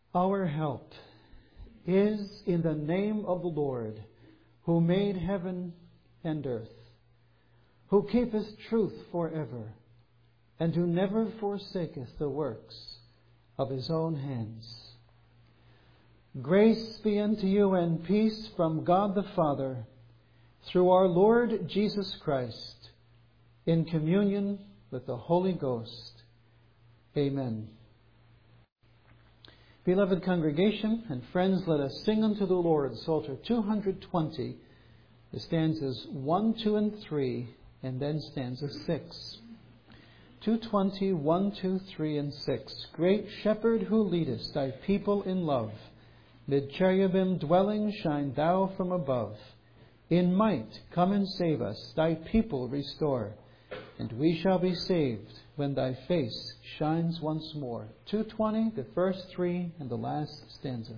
Our help is in the name of the Lord, who made heaven and earth, who keepeth truth forever, and who never forsaketh the works of his own hands. Grace be unto you and peace from God the Father, through our Lord Jesus Christ, in communion with the Holy Ghost. Amen. Beloved congregation and friends, let us sing unto the Lord Psalter 220, the stanzas 1, 2, and 3, and then stanza 6. 220, 1, 2, 3, and 6. Great Shepherd, who leadest thy people in love, mid cherubim dwelling, shine thou from above. In might come and save us, thy people restore, and we shall be saved when thy face shines once more. 220, the first 3, and the last stanza.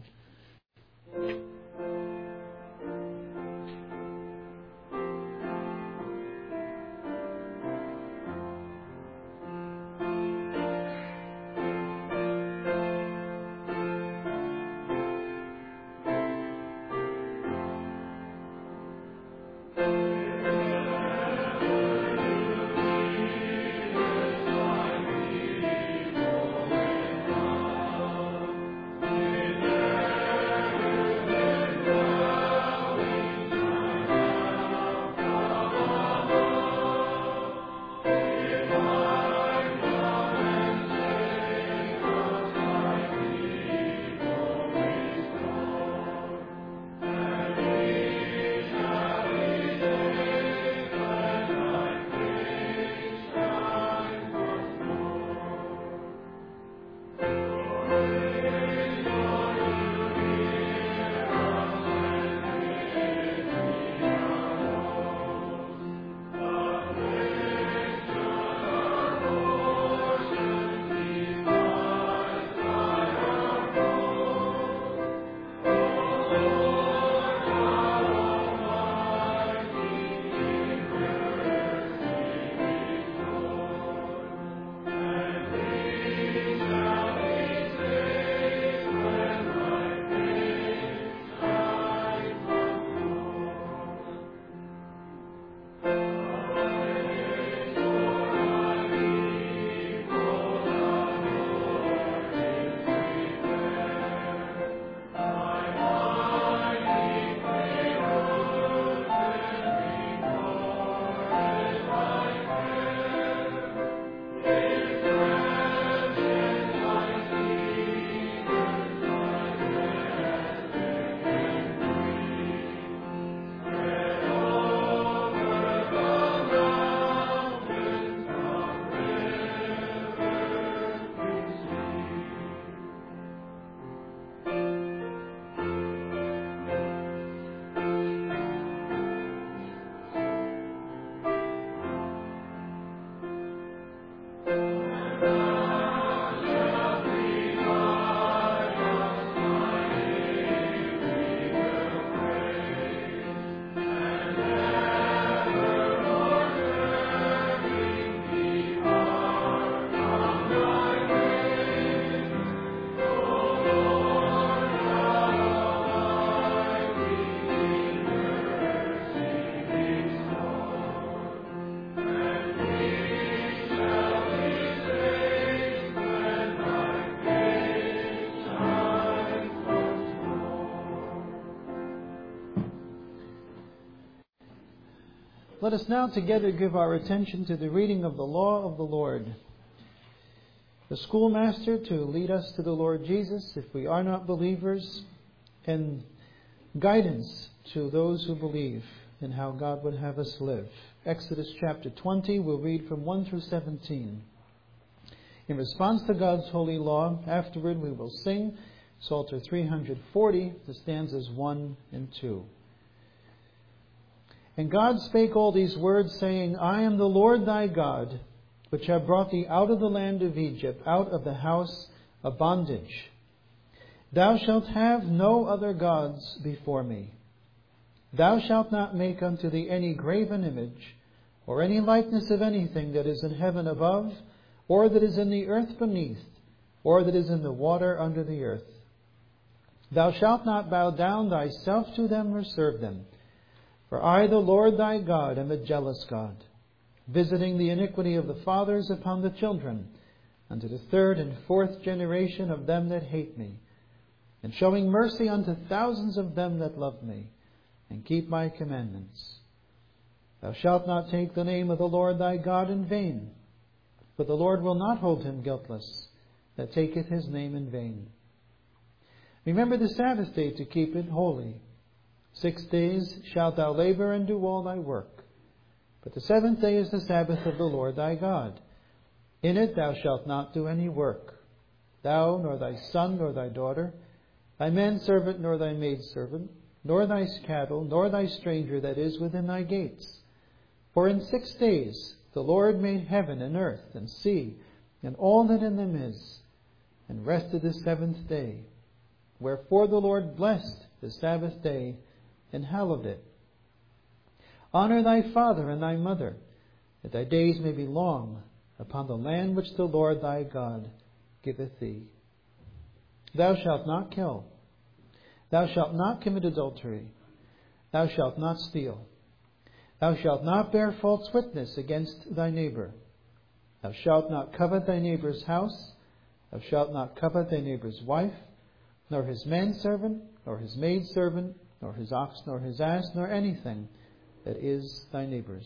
Let us now together give our attention to the reading of the law of the Lord. The schoolmaster to lead us to the Lord Jesus if we are not believers, and guidance to those who believe in how God would have us live. Exodus chapter 20, we'll read from 1 through 17. In response to God's holy law, afterward we will sing Psalter 340, the stanzas 1 and 2. And God spake all these words, saying, I am the Lord thy God, which have brought thee out of the land of Egypt, out of the house of bondage. Thou shalt have no other gods before me. Thou shalt not make unto thee any graven image, or any likeness of anything that is in heaven above, or that is in the earth beneath, or that is in the water under the earth. Thou shalt not bow down thyself to them or serve them. For I, the Lord thy God, am a jealous God, visiting the iniquity of the fathers upon the children, unto the third and fourth generation of them that hate me, and showing mercy unto thousands of them that love me, and keep my commandments. Thou shalt not take the name of the Lord thy God in vain, for the Lord will not hold him guiltless that taketh his name in vain. Remember the Sabbath day to keep it holy. 6 days shalt thou labor and do all thy work. But the seventh day is the Sabbath of the Lord thy God. In it thou shalt not do any work, thou, nor thy son, nor thy daughter, thy manservant, nor thy maidservant, nor thy cattle, nor thy stranger that is within thy gates. For in 6 days the Lord made heaven and earth and sea, and all that in them is, and rested the seventh day. Wherefore the Lord blessed the Sabbath day and hallowed it. Honor thy father and thy mother, that thy days may be long upon the land which the Lord thy God giveth thee. Thou shalt not kill. Thou shalt not commit adultery. Thou shalt not steal. Thou shalt not bear false witness against thy neighbor. Thou shalt not covet thy neighbor's house. Thou shalt not covet thy neighbor's wife, nor his manservant, nor his maidservant, nor his ox, nor his ass, nor anything that is thy neighbor's.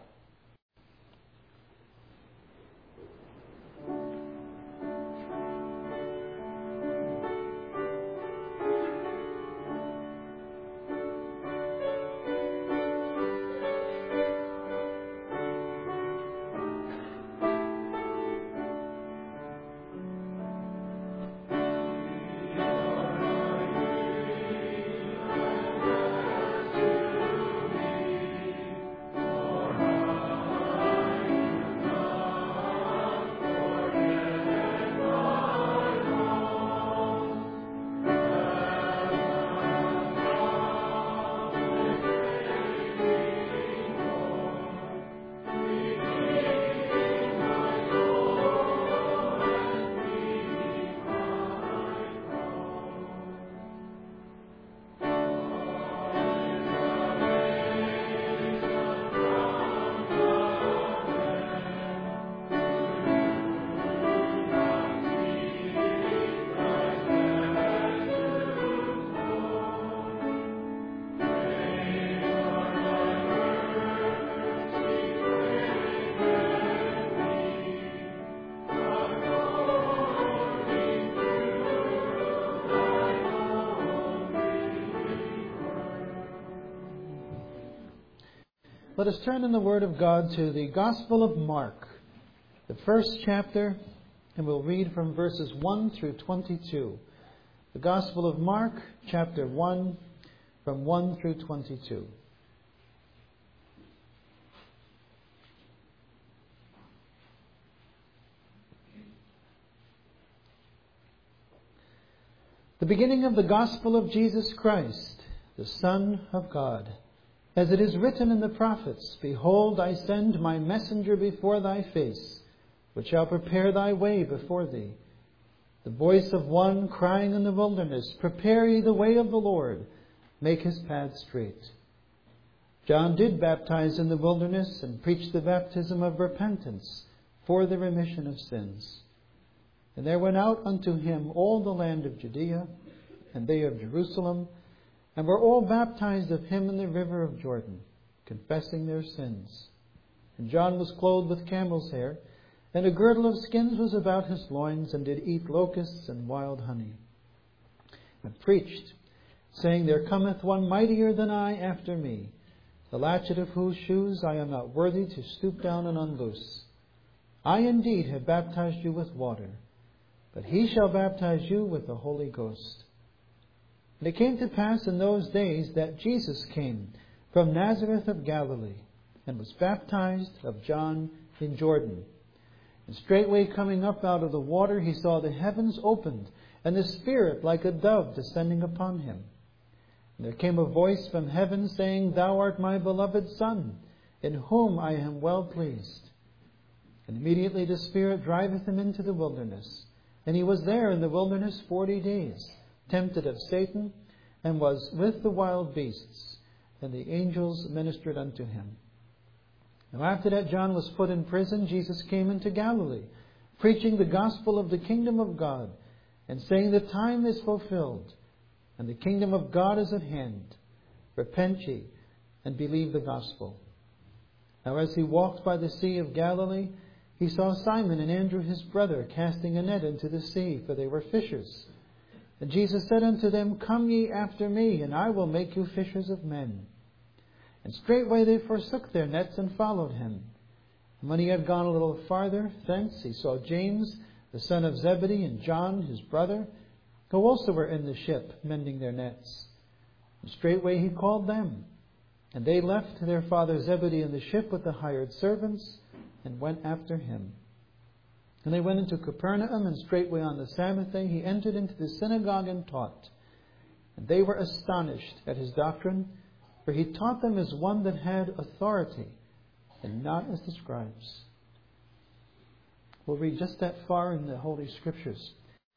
Let us turn in the Word of God to the Gospel of Mark, the first chapter, and we'll read from verses 1 through 22. The Gospel of Mark, chapter 1, from 1 through 22. The beginning of the Gospel of Jesus Christ, the Son of God. As it is written in the prophets, Behold, I send my messenger before thy face, which shall prepare thy way before thee. The voice of one crying in the wilderness, Prepare ye the way of the Lord, make his path straight. John did baptize in the wilderness, and preach the baptism of repentance for the remission of sins. And there went out unto him all the land of Judea, and they of Jerusalem, and were all baptized of him in the river of Jordan, confessing their sins. And John was clothed with camel's hair, and a girdle of skins was about his loins, and did eat locusts and wild honey. And preached, saying, There cometh one mightier than I after me, the latchet of whose shoes I am not worthy to stoop down and unloose. I indeed have baptized you with water, but he shall baptize you with the Holy Ghost. And it came to pass in those days that Jesus came from Nazareth of Galilee, and was baptized of John in Jordan. And straightway coming up out of the water, he saw the heavens opened, and the Spirit like a dove descending upon him. And there came a voice from heaven, saying, Thou art my beloved Son, in whom I am well pleased. And immediately the Spirit driveth him into the wilderness. And he was there in the wilderness 40 days, tempted of Satan, and was with the wild beasts, and the angels ministered unto him. Now after that John was put in prison, Jesus came into Galilee, preaching the gospel of the kingdom of God, and saying, the time is fulfilled, and the kingdom of God is at hand. Repent ye, and believe the gospel. Now as he walked by the sea of Galilee, he saw Simon and Andrew his brother casting a net into the sea, for they were fishers. And Jesus said unto them, Come ye after me, and I will make you fishers of men. And straightway they forsook their nets and followed him. And when he had gone a little farther thence, he saw James, the son of Zebedee, and John his brother, who also were in the ship, mending their nets. And straightway he called them. And they left their father Zebedee in the ship with the hired servants, and went after him. And they went into Capernaum, and straightway on the Sabbath day he entered into the synagogue and taught. And they were astonished at his doctrine, for he taught them as one that had authority, and not as the scribes. We'll read just that far in the Holy Scriptures.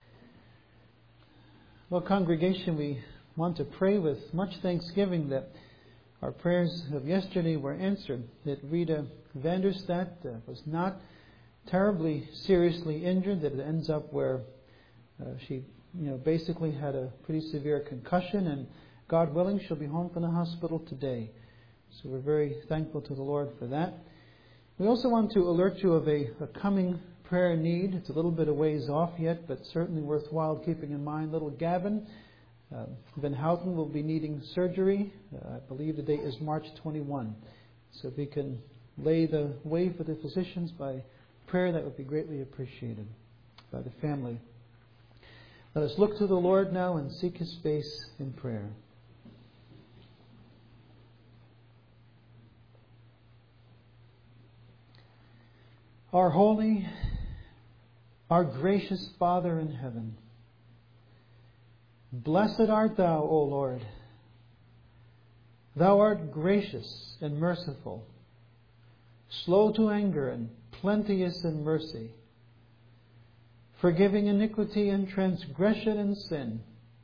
Well, congregation, we want to pray with much thanksgiving that our prayers of yesterday were answered, that Rita Vanderstadt was not terribly seriously injured, that it ends up where she basically had a pretty severe concussion, and God willing, she'll be home from the hospital today. So we're very thankful to the Lord for that. We also want to alert you of a coming prayer need. It's a little bit a ways off yet, but certainly worthwhile keeping in mind. Little Gavin Van Houten will be needing surgery. I believe the date is March 21. So if we can lay the way for the physicians by prayer, that would be greatly appreciated by the family. Let us look to the Lord now and seek His face in prayer. Our holy, our gracious Father in heaven, blessed art Thou, O Lord. Thou art gracious and merciful, slow to anger and plenteous in mercy, forgiving iniquity and transgression and sin.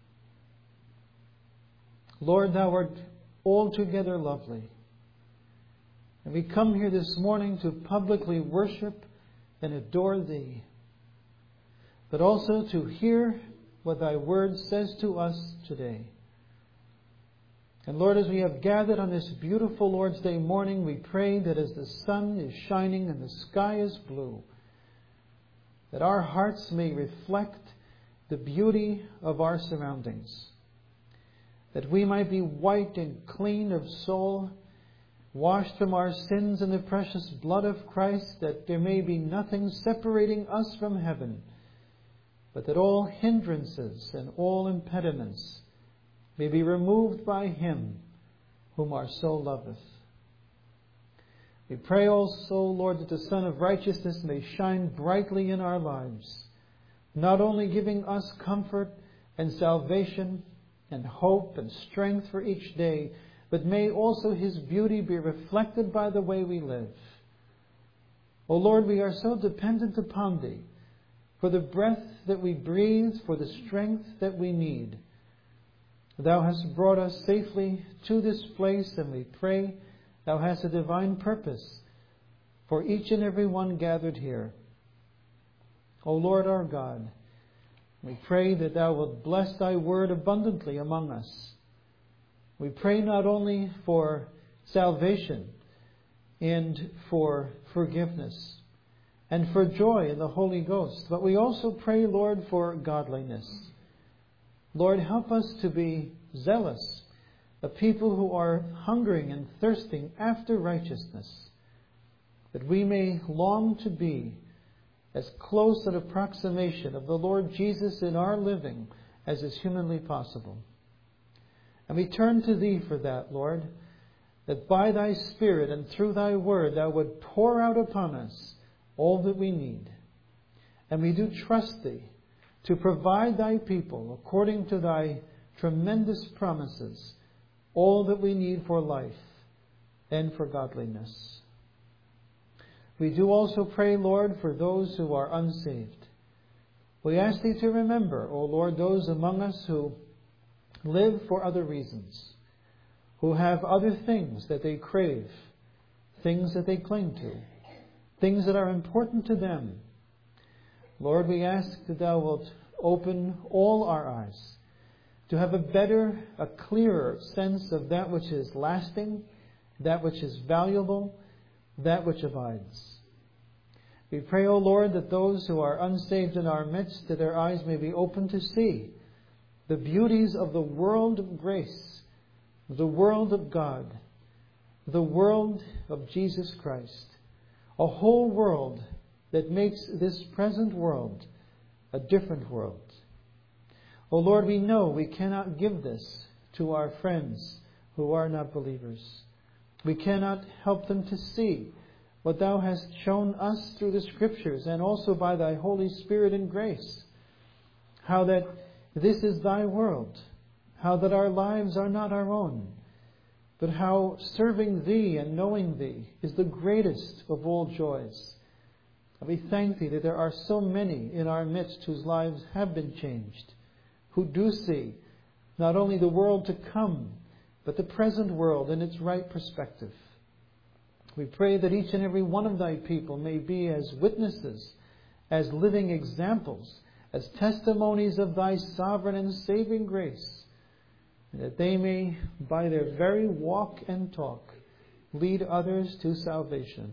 Lord, Thou art altogether lovely. And we come here this morning to publicly worship and adore Thee, but also to hear what Thy Word says to us today. And Lord, as we have gathered on this beautiful Lord's Day morning, we pray that as the sun is shining and the sky is blue, that our hearts may reflect the beauty of our surroundings, that we might be white and clean of soul, washed from our sins in the precious blood of Christ, that there may be nothing separating us from heaven, but that all hindrances and all impediments may be removed by Him whom our soul loveth. We pray also, Lord, that the Sun of Righteousness may shine brightly in our lives, not only giving us comfort and salvation and hope and strength for each day, but may also His beauty be reflected by the way we live. O Lord, we are so dependent upon Thee for the breath that we breathe, for the strength that we need. Thou hast brought us safely to this place, and we pray Thou hast a divine purpose for each and every one gathered here. O Lord our God, we pray that Thou wilt bless Thy word abundantly among us. We pray not only for salvation and for forgiveness and for joy in the Holy Ghost, but we also pray, Lord, for godliness. Lord, help us to be zealous, a people who are hungering and thirsting after righteousness, that we may long to be as close an approximation of the Lord Jesus in our living as is humanly possible. And we turn to Thee for that, Lord, that by Thy Spirit and through Thy Word Thou would pour out upon us all that we need. And we do trust Thee to provide Thy people, according to Thy tremendous promises, all that we need for life and for godliness. We do also pray, Lord, for those who are unsaved. We ask Thee to remember, O Lord, those among us who live for other reasons, who have other things that they crave, things that they cling to, things that are important to them. Lord, we ask that Thou wilt open all our eyes to have a better, a clearer sense of that which is lasting, that which is valuable, that which abides. We pray, O Lord, that those who are unsaved in our midst, that their eyes may be open to see the beauties of the world of grace, the world of God, the world of Jesus Christ, a whole world that makes this present world a different world. O Lord, we know we cannot give this to our friends who are not believers. We cannot help them to see what Thou hast shown us through the Scriptures and also by Thy Holy Spirit and grace. How that this is Thy world. How that our lives are not our own. But how serving Thee and knowing Thee is the greatest of all joys. And we thank Thee that there are so many in our midst whose lives have been changed, who do see not only the world to come, but the present world in its right perspective. We pray that each and every one of Thy people may be as witnesses, as living examples, as testimonies of Thy sovereign and saving grace, and that they may, by their very walk and talk, lead others to salvation.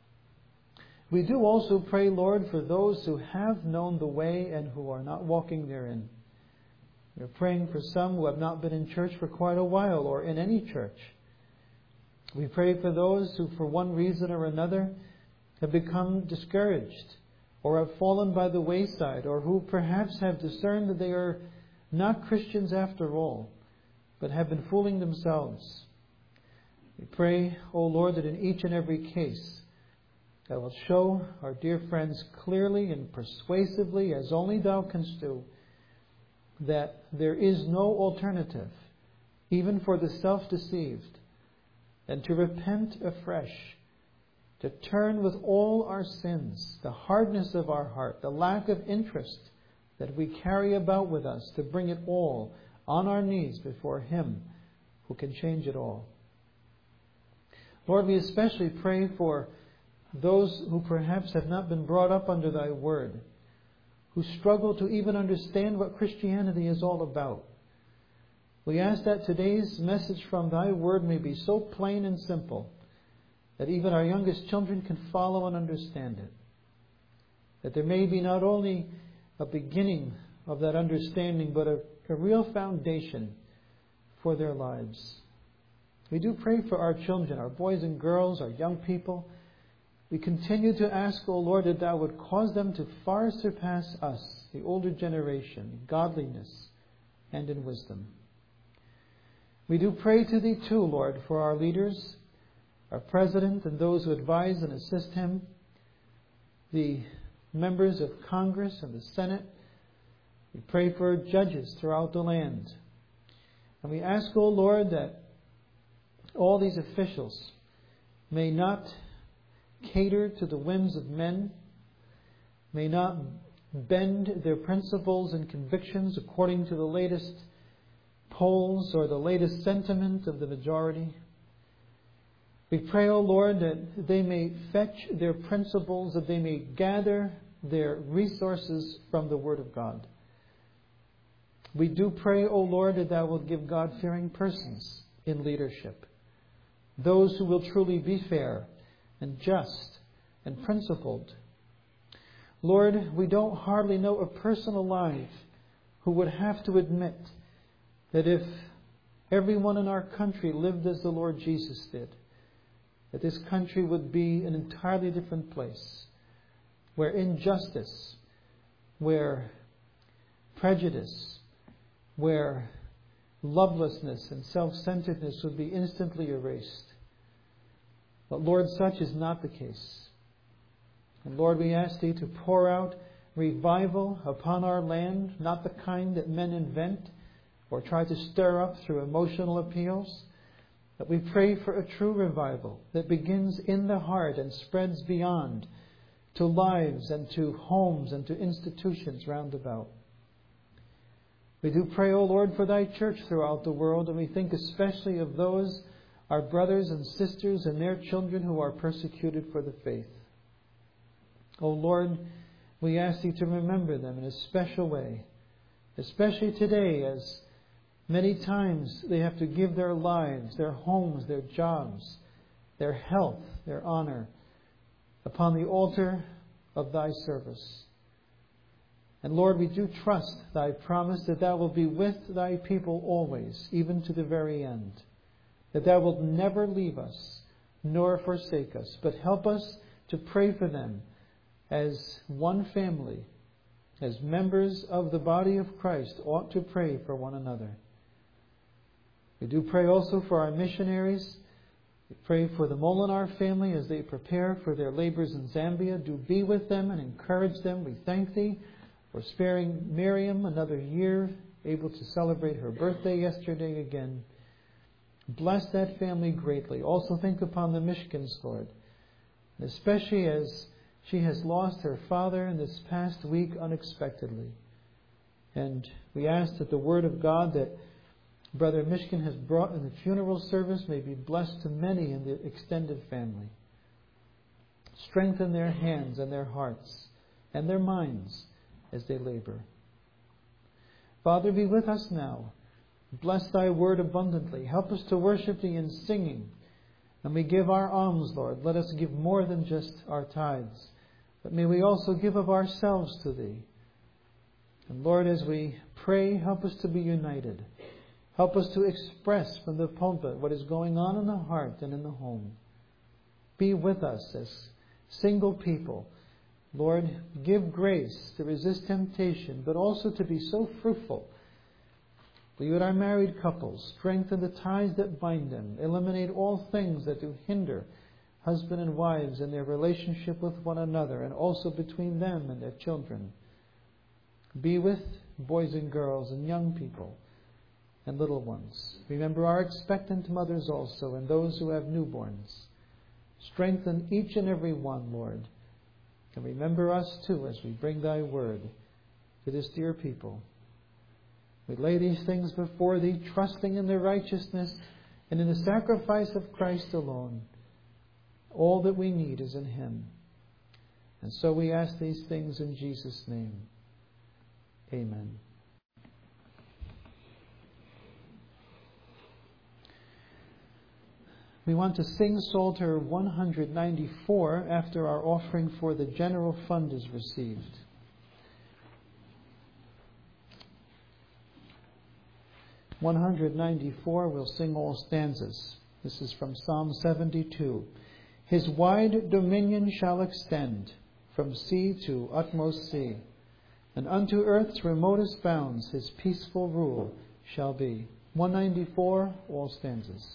We do also pray, Lord, for those who have known the way and who are not walking therein. We are praying for some who have not been in church for quite a while or in any church. We pray for those who, for one reason or another, have become discouraged or have fallen by the wayside, or who perhaps have discerned that they are not Christians after all, but have been fooling themselves. We pray, O Lord, that in each and every case, Thou wilt show our dear friends clearly and persuasively, as only Thou canst do, that there is no alternative, even for the self-deceived, than to repent afresh, to turn with all our sins, the hardness of our heart, the lack of interest that we carry about with us, to bring it all on our knees before Him who can change it all. Lord, we especially pray for those who perhaps have not been brought up under Thy Word, who struggle to even understand what Christianity is all about. We ask that today's message from Thy Word may be so plain and simple that even our youngest children can follow and understand it. That there may be not only a beginning of that understanding, but a real foundation for their lives. We do pray for our children, our boys and girls, our young people. We continue to ask, O Lord, that Thou would cause them to far surpass us, the older generation, in godliness and in wisdom. We do pray to Thee too, Lord, for our leaders, our President and those who advise and assist him, the members of Congress and the Senate. We pray for judges throughout the land. And we ask, O Lord, that all these officials may not cater to the whims of men, may not bend their principles and convictions according to the latest polls or the latest sentiment of the majority. We pray, O Lord, that they may fetch their principles, that they may gather their resources from the Word of God. We do pray, O Lord, that Thou wilt give God-fearing persons in leadership, those who will truly be fair and just and principled. Lord, we don't hardly know a person alive who would have to admit that if everyone in our country lived as the Lord Jesus did, that this country would be an entirely different place, where injustice, where prejudice, where lovelessness and self-centeredness would be instantly erased. But Lord, such is not the case. And Lord, we ask Thee to pour out revival upon our land, not the kind that men invent or try to stir up through emotional appeals, but we pray for a true revival that begins in the heart and spreads beyond to lives and to homes and to institutions round about. We do pray, O Lord, for Thy church throughout the world, and we think especially of those, our brothers and sisters and their children who are persecuted for the faith. O Lord, we ask Thee to remember them in a special way, especially today as many times they have to give their lives, their homes, their jobs, their health, their honor upon the altar of Thy service. And Lord, we do trust Thy promise that Thou will be with Thy people always, even to the very end. That Thou wilt never leave us, nor forsake us, but help us to pray for them as one family, as members of the body of Christ ought to pray for one another. We do pray also for our missionaries. We pray for the Molinar family as they prepare for their labors in Zambia. Do be with them and encourage them. We thank Thee for sparing Miriam another year, able to celebrate her birthday yesterday again. Bless that family greatly. Also think upon the Mishkins, Lord, especially as she has lost her father in this past week unexpectedly. And we ask that the word of God that Brother Mishkin has brought in the funeral service may be blessed to many in the extended family. Strengthen their hands and their hearts and their minds as they labor. Father, be with us now. Bless Thy word abundantly. Help us to worship Thee in singing. And we give our alms, Lord. Let us give more than just our tithes, but may we also give of ourselves to Thee. And Lord, as we pray, help us to be united. Help us to express from the pulpit what is going on in the heart and in the home. Be with us as single people. Lord, give grace to resist temptation, but also to be so fruitful. Be with our married couples. Strengthen the ties that bind them. Eliminate all things that do hinder husband and wives in their relationship with one another, and also between them and their children. Be with boys and girls and young people and little ones. Remember our expectant mothers also, and those who have newborns. Strengthen each and every one, Lord. And remember us too as we bring Thy word to this dear people. We lay these things before Thee, trusting in the righteousness and in the sacrifice of Christ alone. All that we need is in Him. And so we ask these things in Jesus' name. Amen. We want to sing Psalter 194 after our offering for the general fund is received. (194), we'll sing all stanzas. This is from Psalm 72. His wide dominion shall extend from sea to utmost sea, and unto earth's remotest bounds His peaceful rule shall be. 194, all stanzas.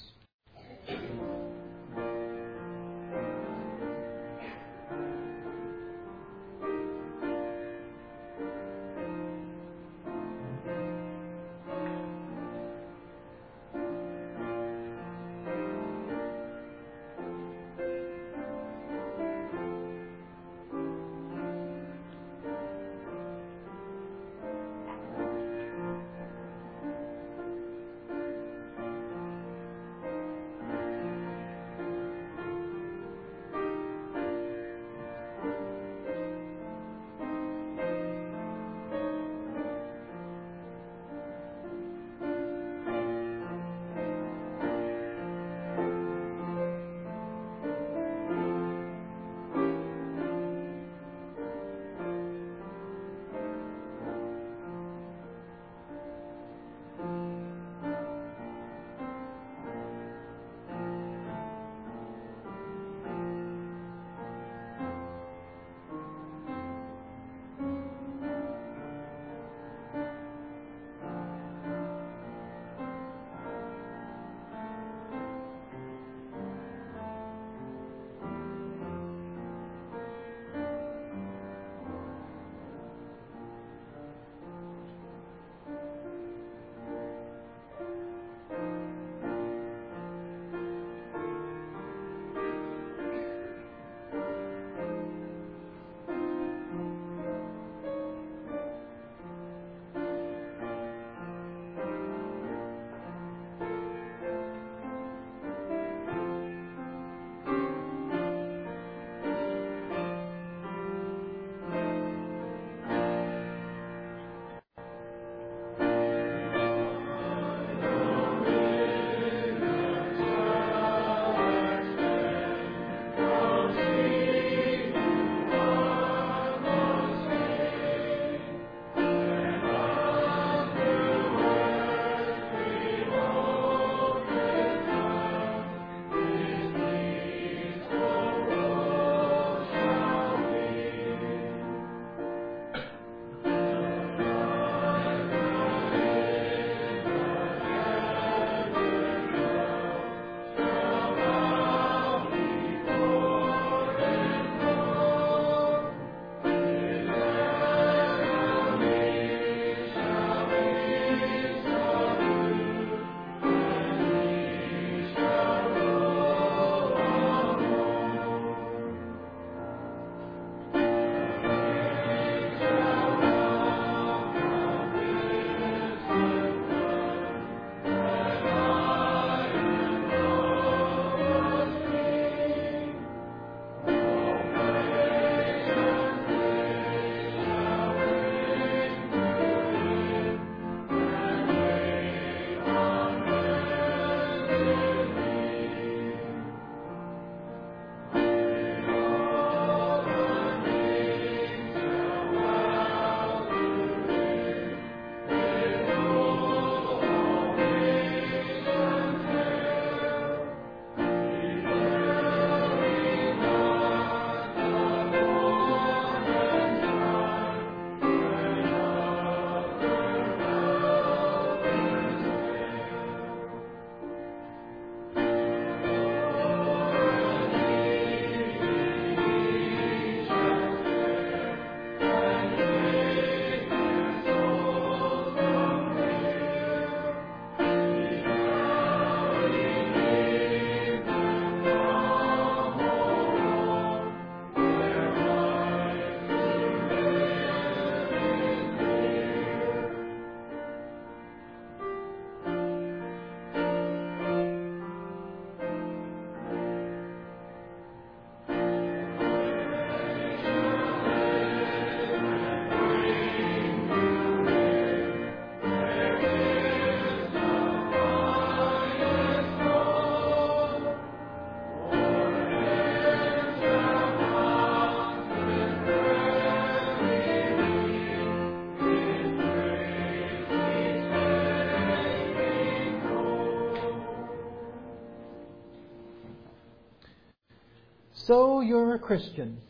So you're a Christian.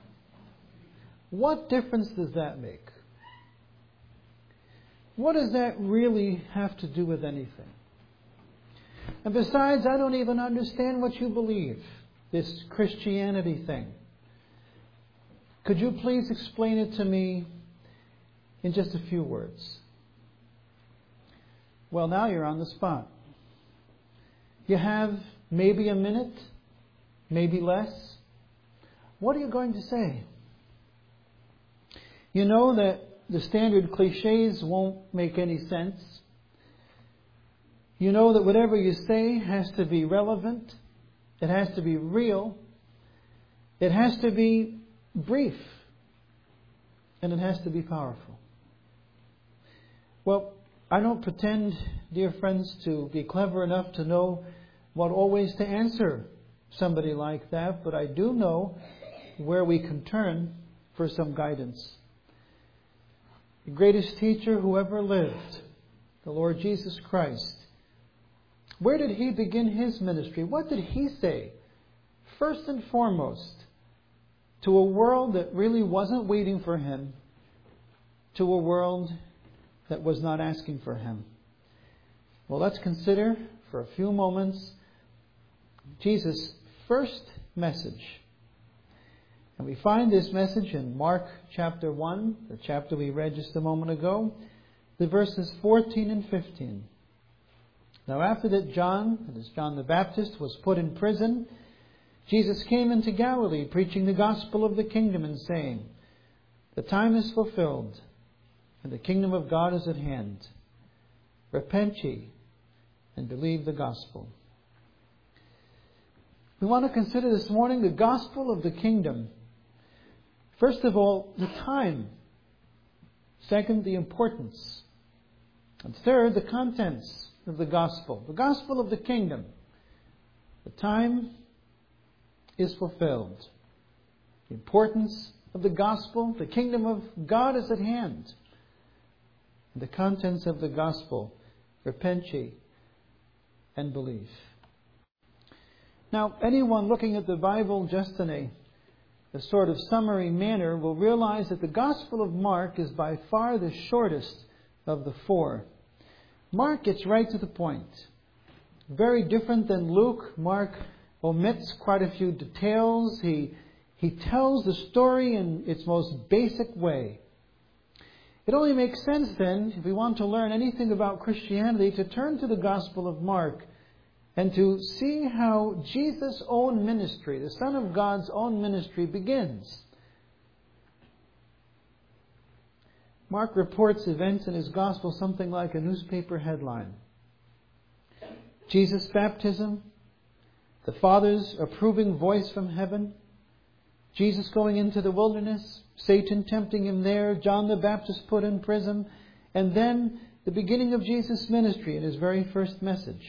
What difference does that make? What does that really have to do with anything? And besides, I don't even understand what you believe, this Christianity thing. Could you please explain it to me in just a few words? Well, now you're on the spot. You have maybe a minute, maybe less. What are you going to say? You know that the standard cliches won't make any sense. You know that whatever you say has to be relevant. It has to be real. It has to be brief. And it has to be powerful. Well, I don't pretend, dear friends, to be clever enough to know what always to answer somebody like that, but I do know where we can turn for some guidance. The greatest teacher who ever lived, the Lord Jesus Christ. Where did He begin His ministry? What did He say? First and foremost, to a world that really wasn't waiting for Him, to a world that was not asking for Him. Well, let's consider for a few moments Jesus' first message. And we find this message in Mark chapter 1, the chapter we read just a moment ago, the verses 14 and 15. Now after that John, that is John the Baptist, was put in prison, Jesus came into Galilee preaching the gospel of the kingdom and saying, "The time is fulfilled, and the kingdom of God is at hand. Repent ye, and believe the gospel." We want to consider this morning the gospel of the kingdom. First of all, the time. Second, the importance. And third, the contents of the gospel. The gospel of the kingdom. The time is fulfilled. The importance of the gospel. The kingdom of God is at hand. And the contents of the gospel. Repent ye and believe. Now, anyone looking at the Bible just in a sort of summary manner will realize that the Gospel of Mark is by far the shortest of the four. Mark gets right to the point. Very different than Luke, Mark omits quite a few details. He tells the story in its most basic way. It only makes sense then, if we want to learn anything about Christianity, to turn to the Gospel of Mark and to see how Jesus' own ministry, the Son of God's own ministry, begins. Mark reports events in his Gospel something like a newspaper headline. Jesus' baptism, the Father's approving voice from heaven, Jesus going into the wilderness, Satan tempting Him there, John the Baptist put in prison, and then the beginning of Jesus' ministry in His very first message.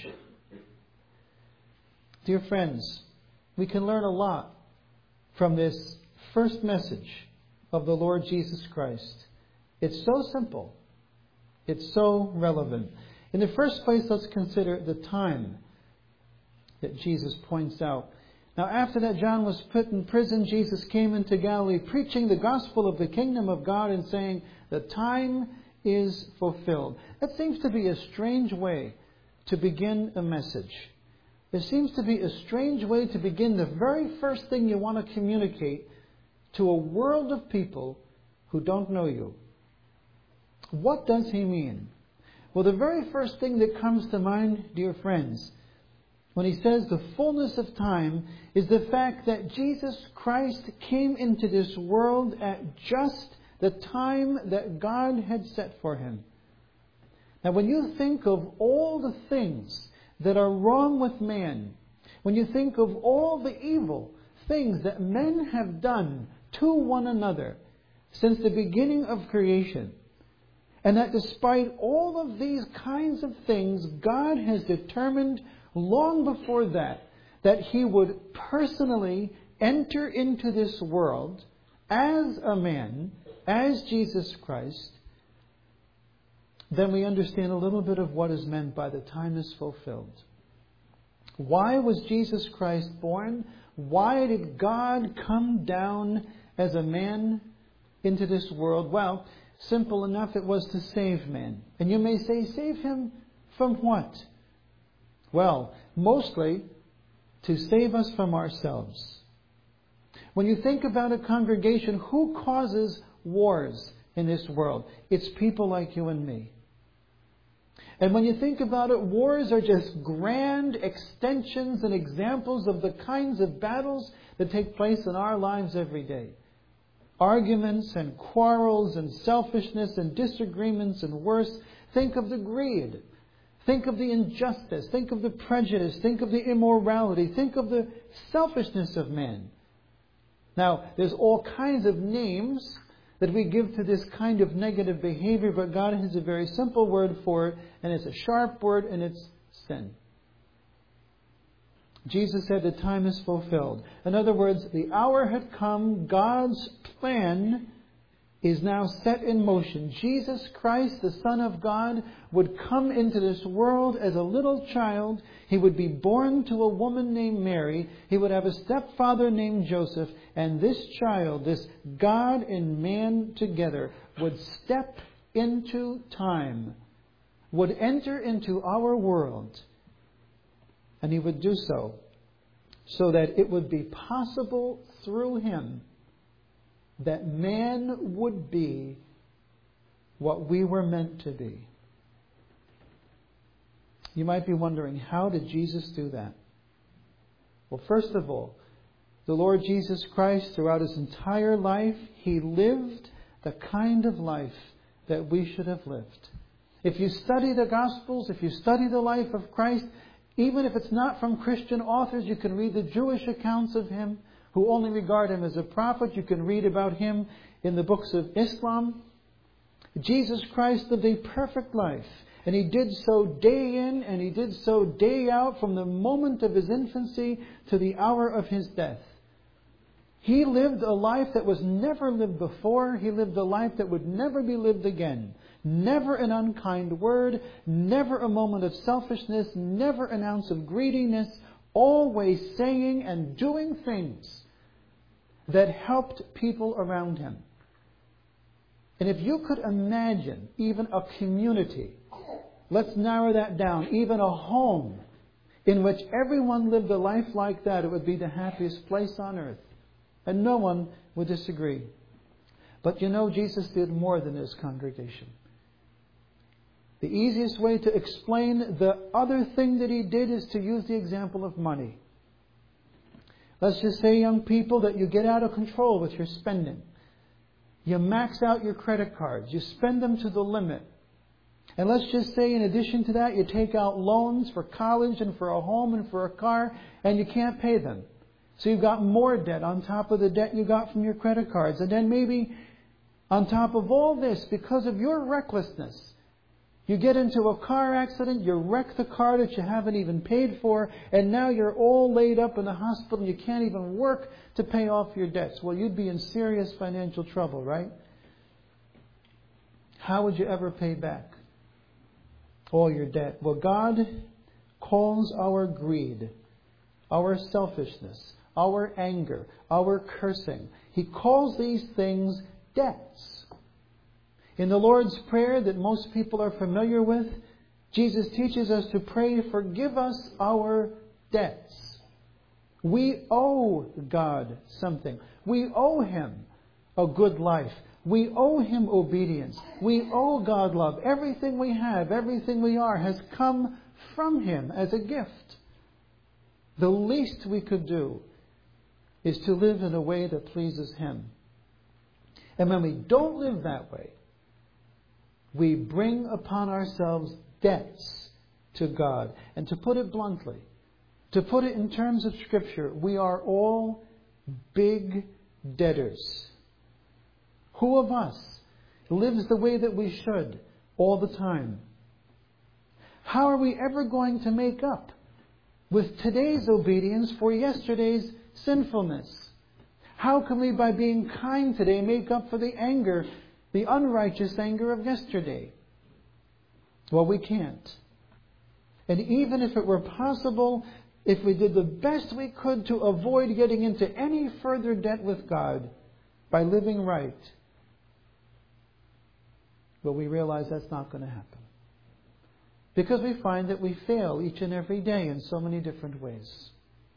Dear friends, we can learn a lot from this first message of the Lord Jesus Christ. It's so simple. It's so relevant. In the first place, let's consider the time that Jesus points out. Now, after that John was put in prison, Jesus came into Galilee preaching the gospel of the kingdom of God and saying, "The time is fulfilled." That seems to be a strange way to begin a message. It seems to be a strange way to begin the very first thing you want to communicate to a world of people who don't know you. What does He mean? Well, the very first thing that comes to mind, dear friends, when He says the fullness of time, is the fact that Jesus Christ came into this world at just the time that God had set for Him. Now, when you think of all the things that are wrong with man, when you think of all the evil things that men have done to one another since the beginning of creation, and that despite all of these kinds of things, God has determined long before that He would personally enter into this world as a man, as Jesus Christ, then we understand a little bit of what is meant by the time is fulfilled. Why was Jesus Christ born? Why did God come down as a man into this world? Well, simple enough, it was to save man. And you may say, save him from what? Well, mostly to save us from ourselves. When you think about a congregation, who causes wars in this world? It's people like you and me. And when you think about it, wars are just grand extensions and examples of the kinds of battles that take place in our lives every day. Arguments and quarrels and selfishness and disagreements and worse. Think of the greed. Think of the injustice. Think of the prejudice. Think of the immorality. Think of the selfishness of man. Now, there's all kinds of names that we give to this kind of negative behavior, but God has a very simple word for it, and it's a sharp word, and it's sin. Jesus said the time is fulfilled. In other words, the hour had come. God's plan is now set in motion. Jesus Christ, the Son of God, would come into this world as a little child. He would be born to a woman named Mary. He would have a stepfather named Joseph. And this child, this God and man together, would step into time, would enter into our world. And He would do so that it would be possible through Him that man would be what we were meant to be. You might be wondering, how did Jesus do that? Well, first of all, the Lord Jesus Christ, throughout His entire life, He lived the kind of life that we should have lived. If you study the Gospels, if you study the life of Christ, even if it's not from Christian authors, you can read the Jewish accounts of Him, who only regard Him as a prophet. You can read about Him in the books of Islam. Jesus Christ lived a perfect life. And He did so day in and He did so day out, from the moment of His infancy to the hour of His death. He lived a life that was never lived before. He lived a life that would never be lived again. Never an unkind word, never a moment of selfishness, never an ounce of greediness, always saying and doing things that helped people around Him. And if you could imagine even a community, let's narrow that down, even a home in which everyone lived a life like that, it would be the happiest place on earth. And no one would disagree. But you know, Jesus did more than His congregation. The easiest way to explain the other thing that He did is to use the example of money. Let's just say, young people, that you get out of control with your spending. You max out your credit cards. You spend them to the limit. And let's just say, in addition to that, you take out loans for college and for a home and for a car, and you can't pay them. So you've got more debt on top of the debt you got from your credit cards. And then maybe on top of all this, because of your recklessness, you get into a car accident, you wreck the car that you haven't even paid for, and now you're all laid up in the hospital and you can't even work to pay off your debts. Well, you'd be in serious financial trouble, right? How would you ever pay back all your debt? Well, God calls our greed, our selfishness, our anger, our cursing, He calls these things debts. In the Lord's Prayer that most people are familiar with, Jesus teaches us to pray, forgive us our debts. We owe God something. We owe Him a good life. We owe Him obedience. We owe God love. Everything we have, everything we are, has come from Him as a gift. The least we could do is to live in a way that pleases Him. And when we don't live that way, we bring upon ourselves debts to God. And to put it bluntly, to put it in terms of Scripture, we are all big debtors. Who of us lives the way that we should all the time? How are we ever going to make up with today's obedience for yesterday's sinfulness? How can we, by being kind today, make up for the anger, the unrighteous anger of yesterday? Well, we can't. And even if it were possible, if we did the best we could to avoid getting into any further debt with God by living right, but we realize that's not going to happen. Because we find that we fail each and every day in so many different ways.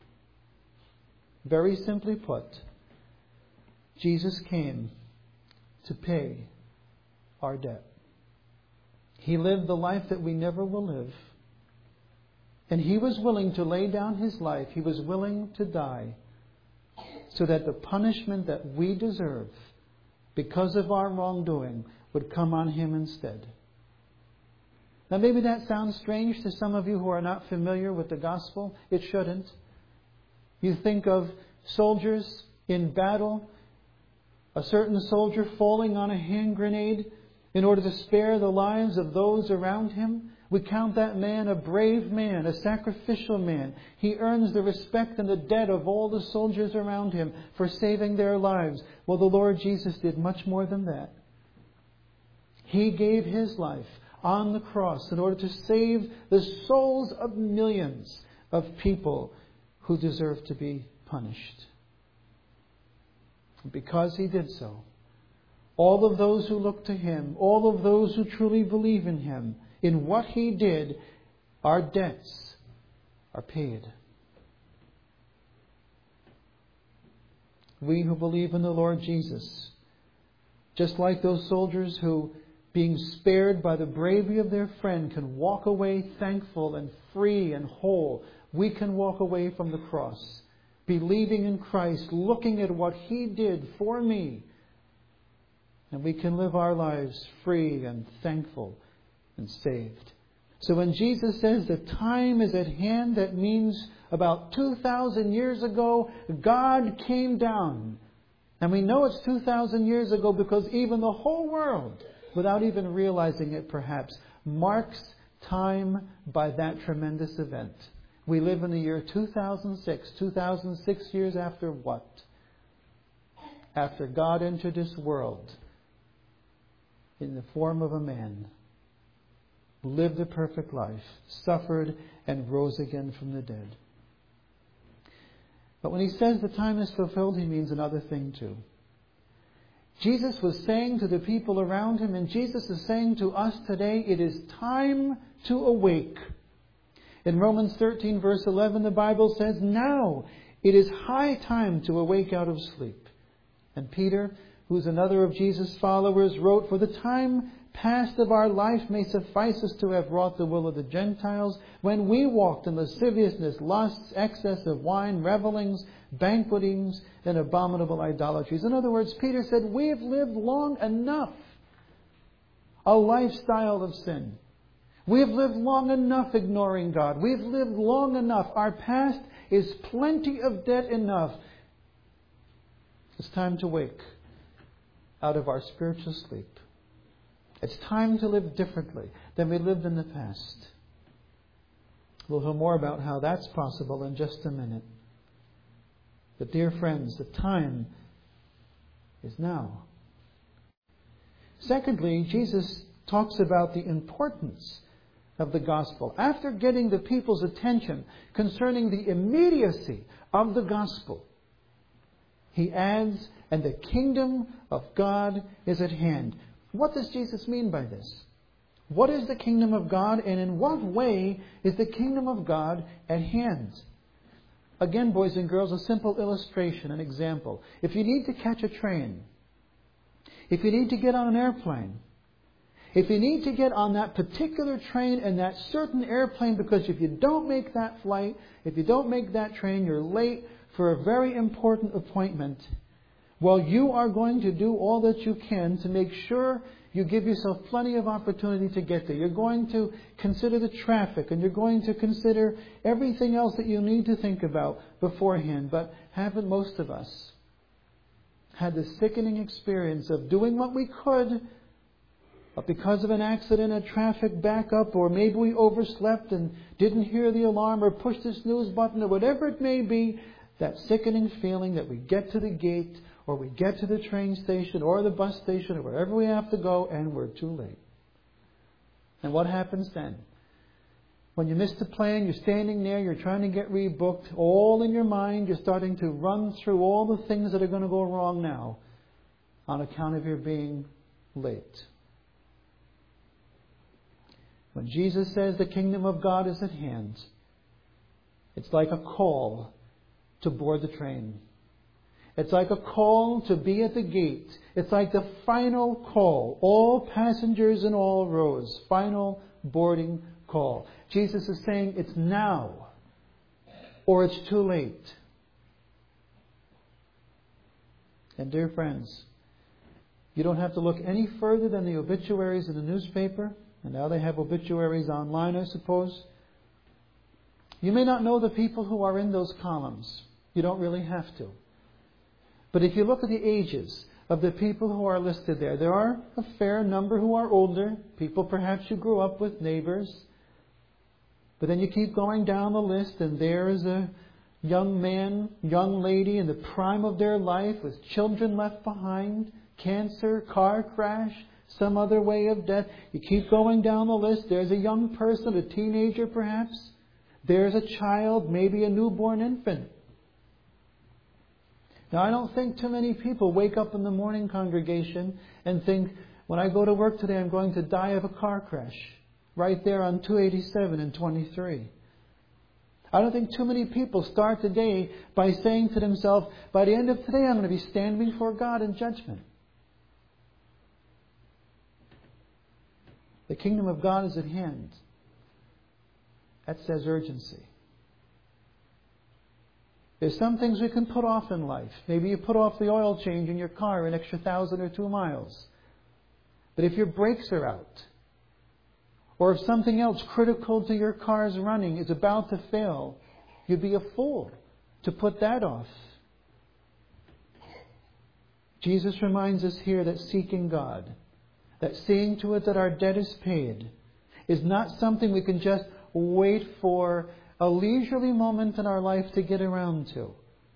Very simply put, Jesus came to pay our debt. He lived the life that we never will live. And He was willing to lay down His life. He was willing to die so that the punishment that we deserve because of our wrongdoing would come on Him instead. Now maybe that sounds strange to some of you who are not familiar with the gospel. It shouldn't. You think of soldiers in battle, a certain soldier falling on a hand grenade in order to spare the lives of those around him. We count that man a brave man, a sacrificial man. He earns the respect and the debt of all the soldiers around him for saving their lives. Well, the Lord Jesus did much more than that. He gave His life on the cross in order to save the souls of millions of people who deserve to be punished. Because He did so, all of those who look to Him, all of those who truly believe in Him, in what He did, our debts are paid. We who believe in the Lord Jesus, just like those soldiers who, being spared by the bravery of their friend, can walk away thankful and free and whole, we can walk away from the cross, believing in Christ, looking at what He did for me, and we can live our lives free and thankful and saved. So when Jesus says the time is at hand, that means about 2,000 years ago, God came down. And we know it's 2,000 years ago because even the whole world, without even realizing it perhaps, marks time by that tremendous event. We live in the year 2006. 2006 years after what? After God entered this world in the form of a man, lived a perfect life, suffered, and rose again from the dead. But when He says the time is fulfilled, He means another thing too. Jesus was saying to the people around Him, and Jesus is saying to us today, it is time to awake. In Romans 13 verse 11, the Bible says, now it is high time to awake out of sleep. And Peter, who's another of Jesus' followers, wrote, for the time past of our life may suffice us to have wrought the will of the Gentiles, when we walked in lasciviousness, lusts, excess of wine, revelings, banquetings, and abominable idolatries. In other words, Peter said, we have lived long enough a lifestyle of sin. We have lived long enough ignoring God. We have lived long enough. Our past is plenty of debt enough. It's time to wake out of our spiritual sleep. It's time to live differently than we lived in the past. We'll hear more about how that's possible in just a minute. But dear friends, the time is now. Secondly, Jesus talks about the importance of the gospel. After getting the people's attention concerning the immediacy of the gospel, He adds, and the kingdom of God is at hand. What does Jesus mean by this? What is the kingdom of God, and in what way is the kingdom of God at hand? Again, boys and girls, a simple illustration, an example. If you need to catch a train, if you need to get on an airplane, if you need to get on that particular train and that certain airplane, because if you don't make that flight, if you don't make that train, you're late for a very important appointment. Well, you are going to do all that you can to make sure you give yourself plenty of opportunity to get there. You're going to consider the traffic, and you're going to consider everything else that you need to think about beforehand. But haven't most of us had the sickening experience of doing what we could, but because of an accident, a traffic backup, or maybe we overslept and didn't hear the alarm or pushed the snooze button, or whatever it may be, that sickening feeling that we get to the gate, or we get to the train station or the bus station or wherever we have to go, and we're too late. And what happens then? When you miss the plane, you're standing there, you're trying to get rebooked, all in your mind, you're starting to run through all the things that are going to go wrong now on account of your being late. When Jesus says the kingdom of God is at hand, it's like a call to board the train. It's like a call to be at the gate. It's like the final call. All passengers in all rows. Final boarding call. Jesus is saying it's now or it's too late. And dear friends, you don't have to look any further than the obituaries in the newspaper. And now they have obituaries online, I suppose. You may not know the people who are in those columns. You don't really have to. But if you look at the ages of the people who are listed there, there are a fair number who are older. People perhaps you grew up with, neighbors. But then you keep going down the list and there is a young man, young lady in the prime of their life with children left behind, cancer, car crash, some other way of death. You keep going down the list. There's a young person, a teenager perhaps. There's a child, maybe a newborn infant. Now, I don't think too many people wake up in the morning congregation and think, when I go to work today, I'm going to die of a car crash. Right there on 287 and 23. I don't think too many people start the day by saying to themselves, by the end of today, I'm going to be standing before God in judgment. The kingdom of God is at hand. That says urgency. There's some things we can put off in life. Maybe you put off the oil change in your car an extra 1,000 or 2 miles. But if your brakes are out, or if something else critical to your car's running is about to fail, you'd be a fool to put that off. Jesus reminds us here that seeking God, that seeing to it that our debt is paid, is not something we can just wait for a leisurely moment in our life to get around to.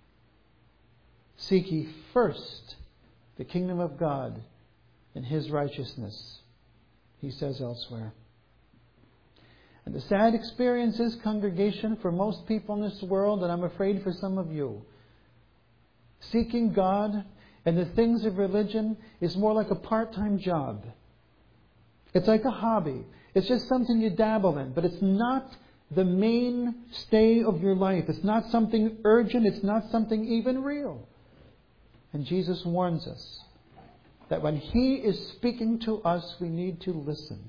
Seek ye first the kingdom of God and His righteousness, He says elsewhere. And the sad experience is, congregation, for most people in this world, and I'm afraid for some of you, seeking God and the things of religion is more like a part-time job. It's like a hobby. It's just something you dabble in, but it's not the mainstay of your life. It's not something urgent. It's not something even real. And Jesus warns us that when He is speaking to us, we need to listen.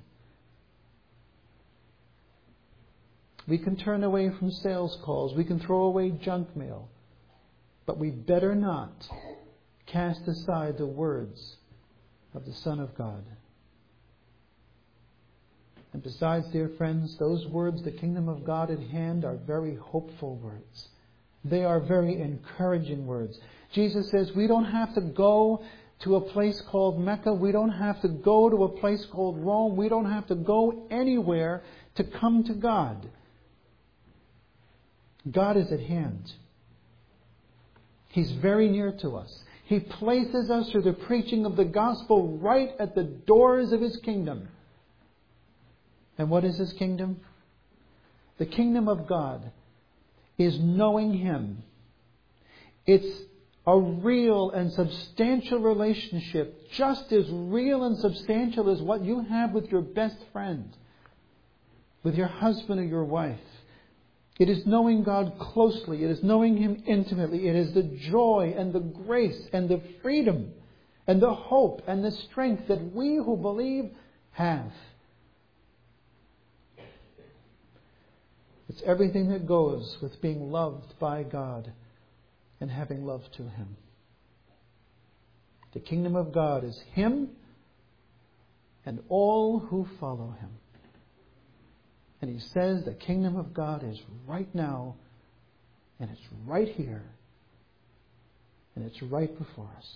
We can turn away from sales calls. We can throw away junk mail. But we better not cast aside the words of the Son of God. And besides, dear friends, those words, the kingdom of God at hand, are very hopeful words. They are very encouraging words. Jesus says we don't have to go to a place called Mecca. We don't have to go to a place called Rome. We don't have to go anywhere to come to God. God is at hand. He's very near to us. He places us through the preaching of the gospel right at the doors of His kingdom. And what is His kingdom? The kingdom of God is knowing Him. It's a real and substantial relationship, just as real and substantial as what you have with your best friend, with your husband or your wife. It is knowing God closely. It is knowing Him intimately. It is the joy and the grace and the freedom and the hope and the strength that we who believe have. It's everything that goes with being loved by God and having love to Him. The kingdom of God is Him and all who follow Him. And He says the kingdom of God is right now, and it's right here, and it's right before us.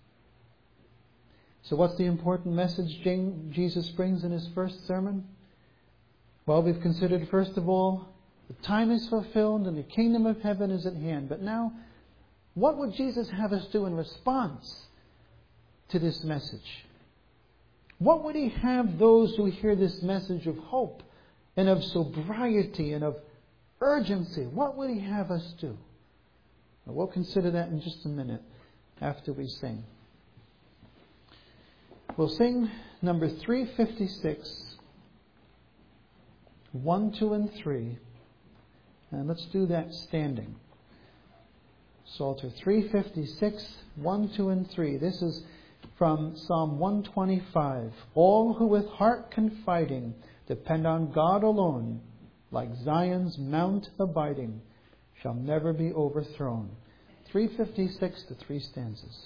So what's the important message Jesus brings in His first sermon? Well, we've considered, first of all, the time is fulfilled and the kingdom of heaven is at hand. But now, what would Jesus have us do in response to this message? What would He have those who hear this message of hope and of sobriety and of urgency. What would He have us do? Well, we'll consider that in just a minute after we sing. We'll sing number 356, 1, 2, and 3. And let's do that standing. Psalter 356, 1, 2, and 3. This is from Psalm 125. All who with heart confiding depend on God alone, like Zion's mount abiding, shall never be overthrown. 356 to 3 stanzas.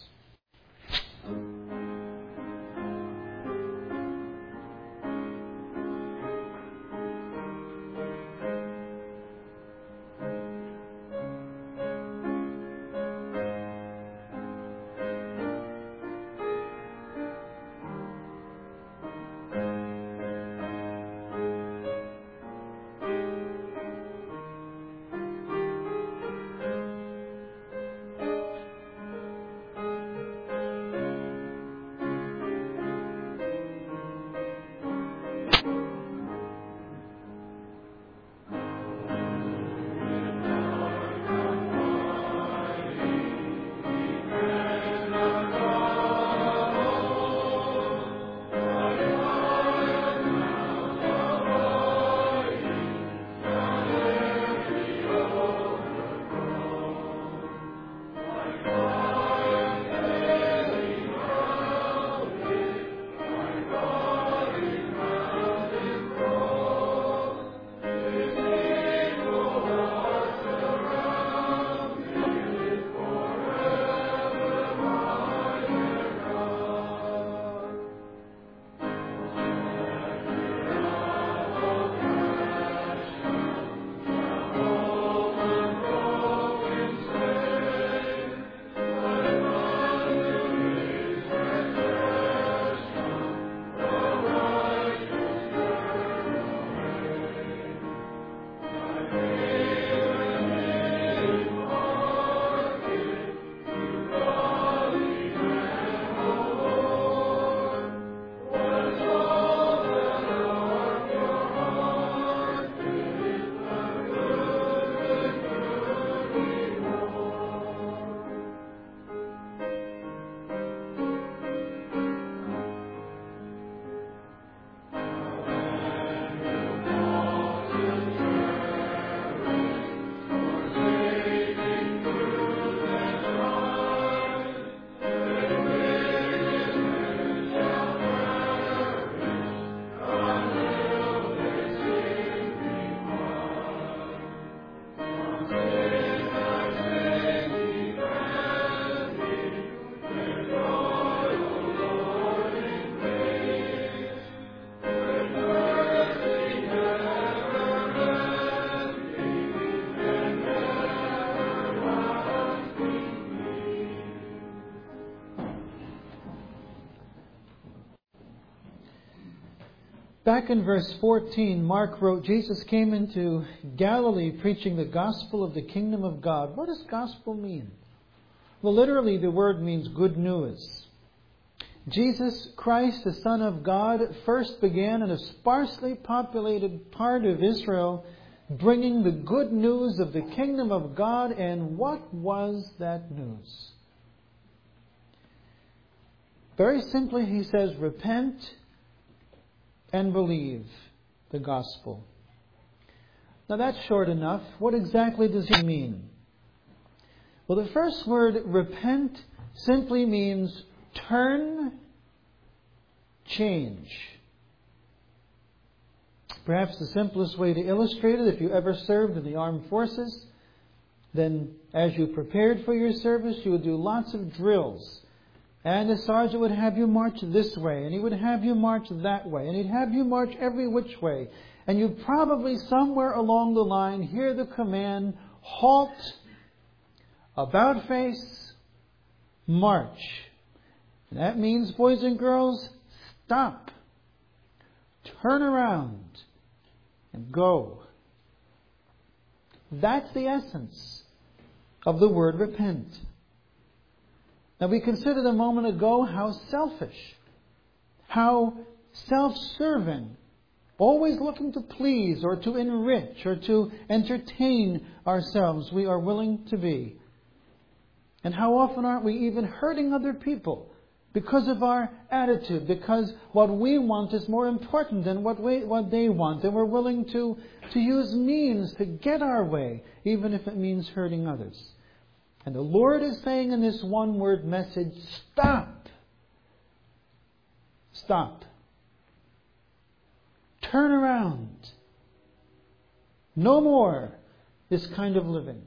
Back in verse 14, Mark wrote, Jesus came into Galilee preaching the gospel of the kingdom of God. What does gospel mean? Well, literally the word means good news. Jesus Christ, the Son of God, first began in a sparsely populated part of Israel, bringing the good news of the kingdom of God. And what was that news? Very simply, he says, repent and believe the gospel. Now that's short enough. What exactly does he mean? Well, the first word, repent, simply means turn, change. Perhaps the simplest way to illustrate it, if you ever served in the armed forces, then as you prepared for your service, you would do lots of drills. And the sergeant would have you march this way, and he would have you march that way, and he'd have you march every which way. And you'd probably somewhere along the line hear the command, halt, about face, march. And that means, boys and girls, stop, turn around, and go. That's the essence of the word repent. Now, we considered a moment ago how selfish, how self-serving always looking to please or to enrich or to entertain ourselves. We are willing to be. And how often aren't we even hurting other people because of our attitude, because what we want is more important than what they want, and we're willing to use means to get our way, even if it means hurting others. And the Lord is saying in this one-word message, stop. Stop. Turn around. No more this kind of living.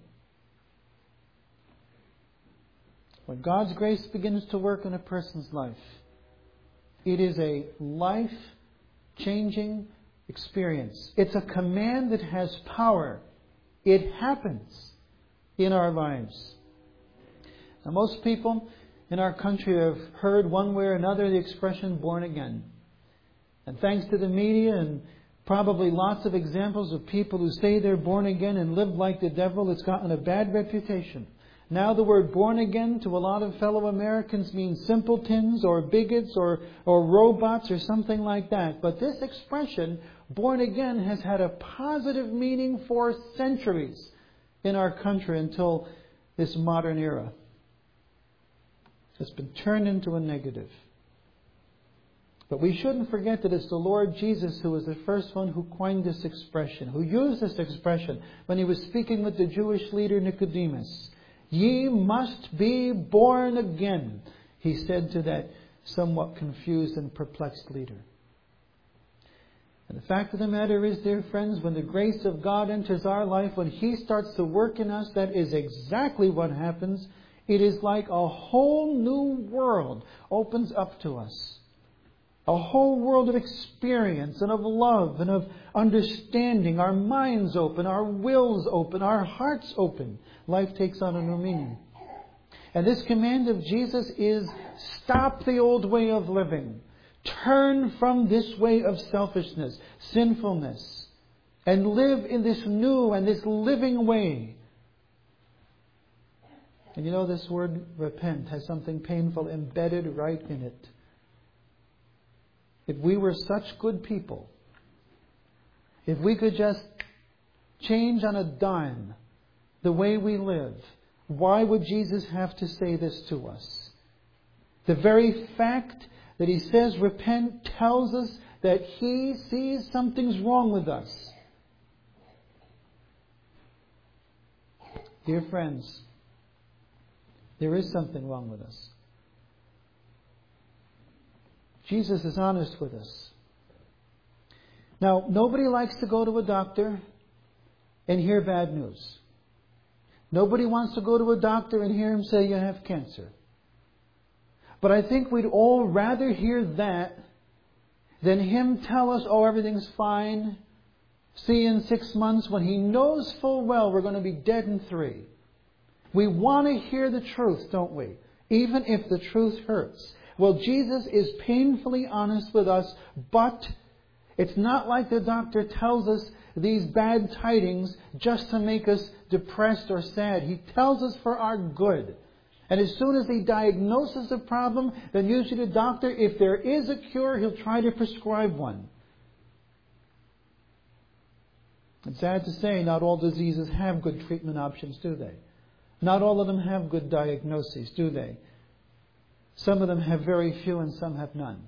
When God's grace begins to work in a person's life, it is a life-changing experience. It's a command that has power. It happens in our lives. Now, most people in our country have heard one way or another the expression born again. And thanks to the media and probably lots of examples of people who say they're born again and live like the devil, it's gotten a bad reputation. Now the word born again to a lot of fellow Americans means simpletons or bigots or robots or something like that. But this expression, born again, has had a positive meaning for centuries in our country until this modern era. It's been turned into a negative. But we shouldn't forget that it's the Lord Jesus who was the first one who coined this expression, who used this expression when He was speaking with the Jewish leader Nicodemus. Ye must be born again, He said to that somewhat confused and perplexed leader. And the fact of the matter is, dear friends, when the grace of God enters our life, when He starts to work in us, that is exactly what happens. It is like a whole new world opens up to us. A whole world of experience and of love and of understanding. Our minds open, our wills open, our hearts open. Life takes on a new meaning. And this command of Jesus is, stop the old way of living. Turn from this way of selfishness, sinfulness, and live in this new and this living way. And you know, this word repent has something painful embedded right in it. If we were such good people, if we could just change on a dime the way we live, why would Jesus have to say this to us? The very fact that He says repent tells us that He sees something's wrong with us. Dear friends, there is something wrong with us. Jesus is honest with us. Now, nobody likes to go to a doctor and hear bad news. Nobody wants to go to a doctor and hear him say you have cancer. But I think we'd all rather hear that than Him tell us, oh, everything's fine. See you in 6 months, when He knows full well we're going to be dead in 3. We want to hear the truth, don't we? Even if the truth hurts. Well, Jesus is painfully honest with us, but it's not like the doctor tells us these bad tidings just to make us depressed or sad. He tells us for our good. And as soon as He diagnoses the problem, then usually the doctor, if there is a cure, he'll try to prescribe one. It's sad to say, not all diseases have good treatment options, do they? Not all of them have good diagnoses, do they? Some of them have very few and some have none.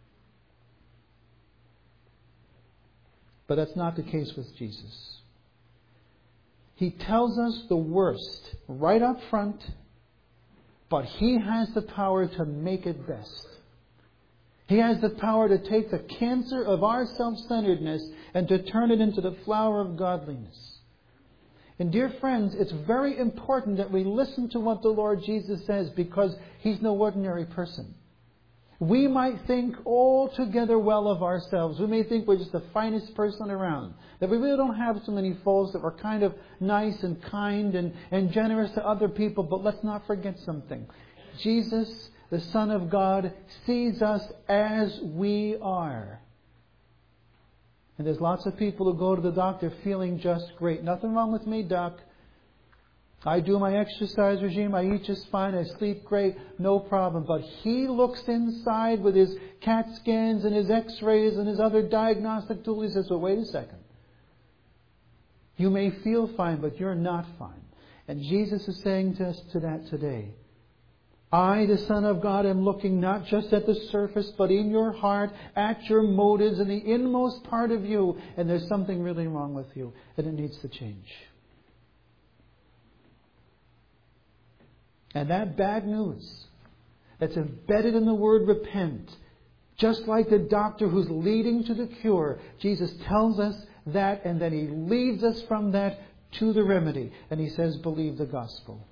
But that's not the case with Jesus. He tells us the worst right up front, but He has the power to make it best. He has the power to take the cancer of our self-centeredness and to turn it into the flower of godliness. And dear friends, it's very important that we listen to what the Lord Jesus says, because He's no ordinary person. We might think altogether well of ourselves. We may think we're just the finest person around. That we really don't have so many faults, that we're kind of nice and kind and generous to other people. But let's not forget something. Jesus, the Son of God, sees us as we are. And there's lots of people who go to the doctor feeling just great. Nothing wrong with me, Doc. I do my exercise regime, I eat just fine, I sleep great, no problem. But he looks inside with his CAT scans and his x-rays and his other diagnostic tools. He says, well, wait a second. You may feel fine, but you're not fine. And Jesus is saying to us to that today. I, the Son of God, am looking not just at the surface, but in your heart, at your motives, in the inmost part of you. And there's something really wrong with you, and it needs to change. And that bad news that's embedded in the word repent, just like the doctor who's leading to the cure, Jesus tells us that, and then He leads us from that to the remedy. And He says, believe the gospel.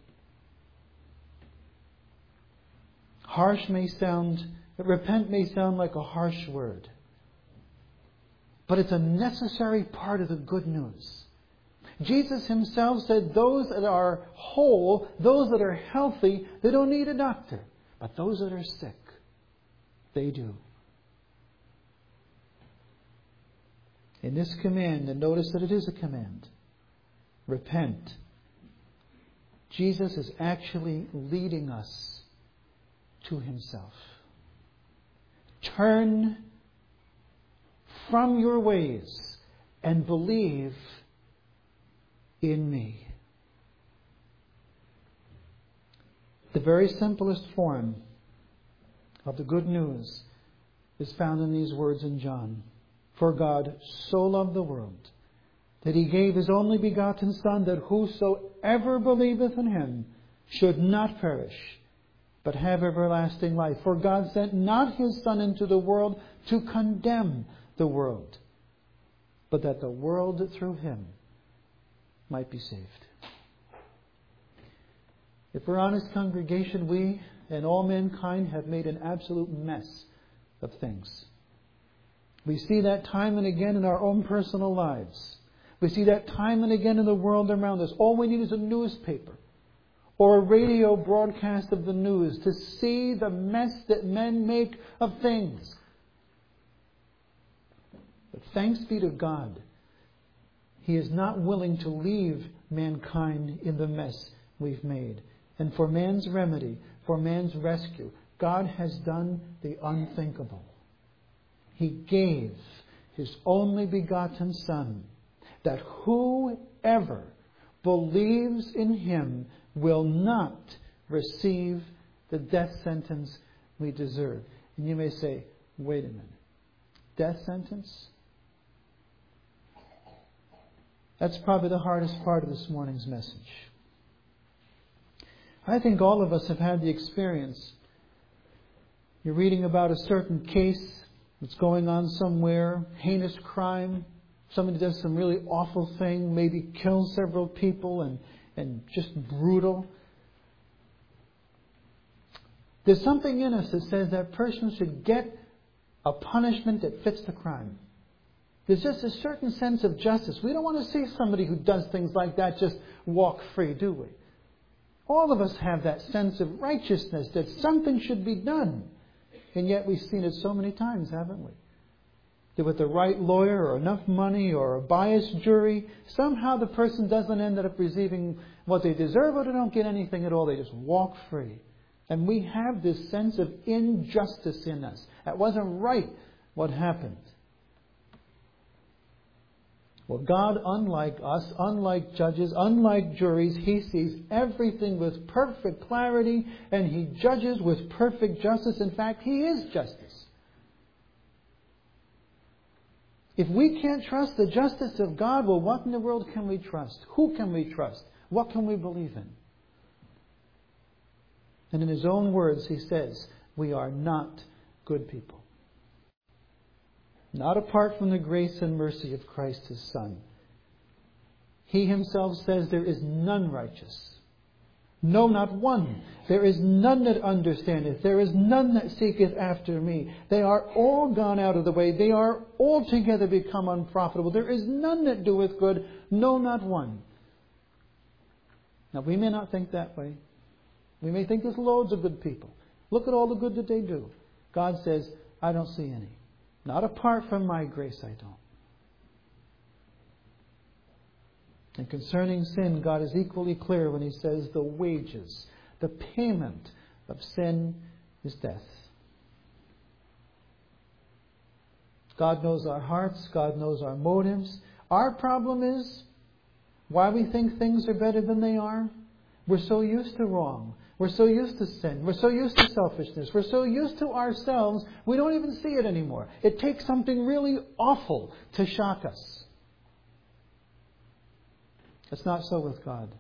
Repent may sound like a harsh word, but it's a necessary part of the good news. Jesus Himself said those that are whole, those that are healthy, they don't need a doctor. But those that are sick, they do. In this command, and notice that it is a command, repent, Jesus is actually leading us to Himself. Turn from your ways and believe in me. The very simplest form of the good news is found in these words in John. For God so loved the world that He gave His only begotten Son, that whosoever believeth in Him should not perish, but have everlasting life. For God sent not His Son into the world to condemn the world, but that the world through Him might be saved. If we're honest, congregation, we and all mankind have made an absolute mess of things. We see that time and again in our own personal lives. We see that time and again in the world around us. All we need is a newspaper or a radio broadcast of the news to see the mess that men make of things. But thanks be to God, He is not willing to leave mankind in the mess we've made. And for man's remedy, for man's rescue, God has done the unthinkable. He gave His only begotten Son, that whoever believes in Him will not receive the death sentence we deserve. And you may say, wait a minute, death sentence? That's probably the hardest part of this morning's message. I think all of us have had the experience. You're reading about a certain case that's going on somewhere, heinous crime. Somebody does some really awful thing, maybe kills several people and just brutal. There's something in us that says that person should get a punishment that fits the crime. There's just a certain sense of justice. We don't want to see somebody who does things like that just walk free, do we? All of us have that sense of righteousness, that something should be done. And yet we've seen it so many times, haven't we? That with the right lawyer or enough money or a biased jury, somehow the person doesn't end up receiving what they deserve, or they don't get anything at all. They just walk free. And we have this sense of injustice in us. That wasn't right what happened. Well, God, unlike us, unlike judges, unlike juries, He sees everything with perfect clarity, and He judges with perfect justice. In fact, He is justice. If we can't trust the justice of God, well, what in the world can we trust? Who can we trust? What can we believe in? And in His own words, He says, we are not good people. Not apart from the grace and mercy of Christ His Son. He Himself says, there is none righteous. No, not one. There is none that understandeth. There is none that seeketh after me. They are all gone out of the way. They are altogether become unprofitable. There is none that doeth good. No, not one. Now, we may not think that way. We may think there's loads of good people. Look at all the good that they do. God says, I don't see any. Not apart from my grace, I don't. And concerning sin, God is equally clear when He says the wages, the payment of sin is death. God knows our hearts. God knows our motives. Our problem is why we think things are better than they are. We're so used to wrong. We're so used to sin. We're so used to selfishness. We're so used to ourselves, we don't even see it anymore. It takes something really awful to shock us. It's not so with God.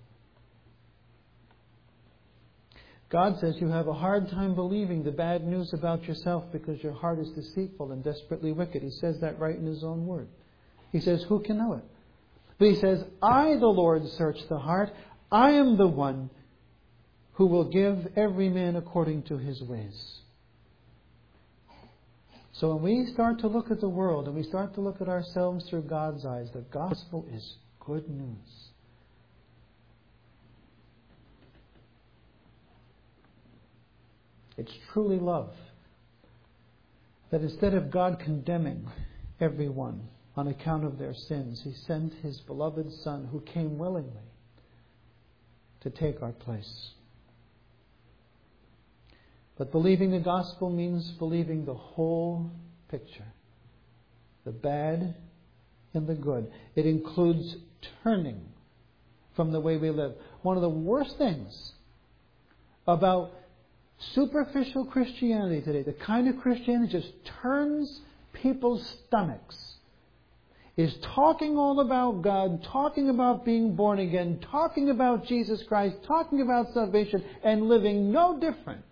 God says you have a hard time believing the bad news about yourself because your heart is deceitful and desperately wicked. He says that right in His own word. He says, who can know it? But He says, I, the Lord, search the heart. I am the one who will give every man according to his ways. So when we start to look at the world and we start to look at ourselves through God's eyes, the gospel is good news. It's truly love. That instead of God condemning everyone on account of their sins, He sent His beloved Son who came willingly to take our place. But believing the gospel means believing the whole picture. The bad and the good. It includes turning from the way we live. One of the worst things about superficial Christianity today, the kind of Christianity that just turns people's stomachs, is talking all about God, talking about being born again, talking about Jesus Christ, talking about salvation, and living no different.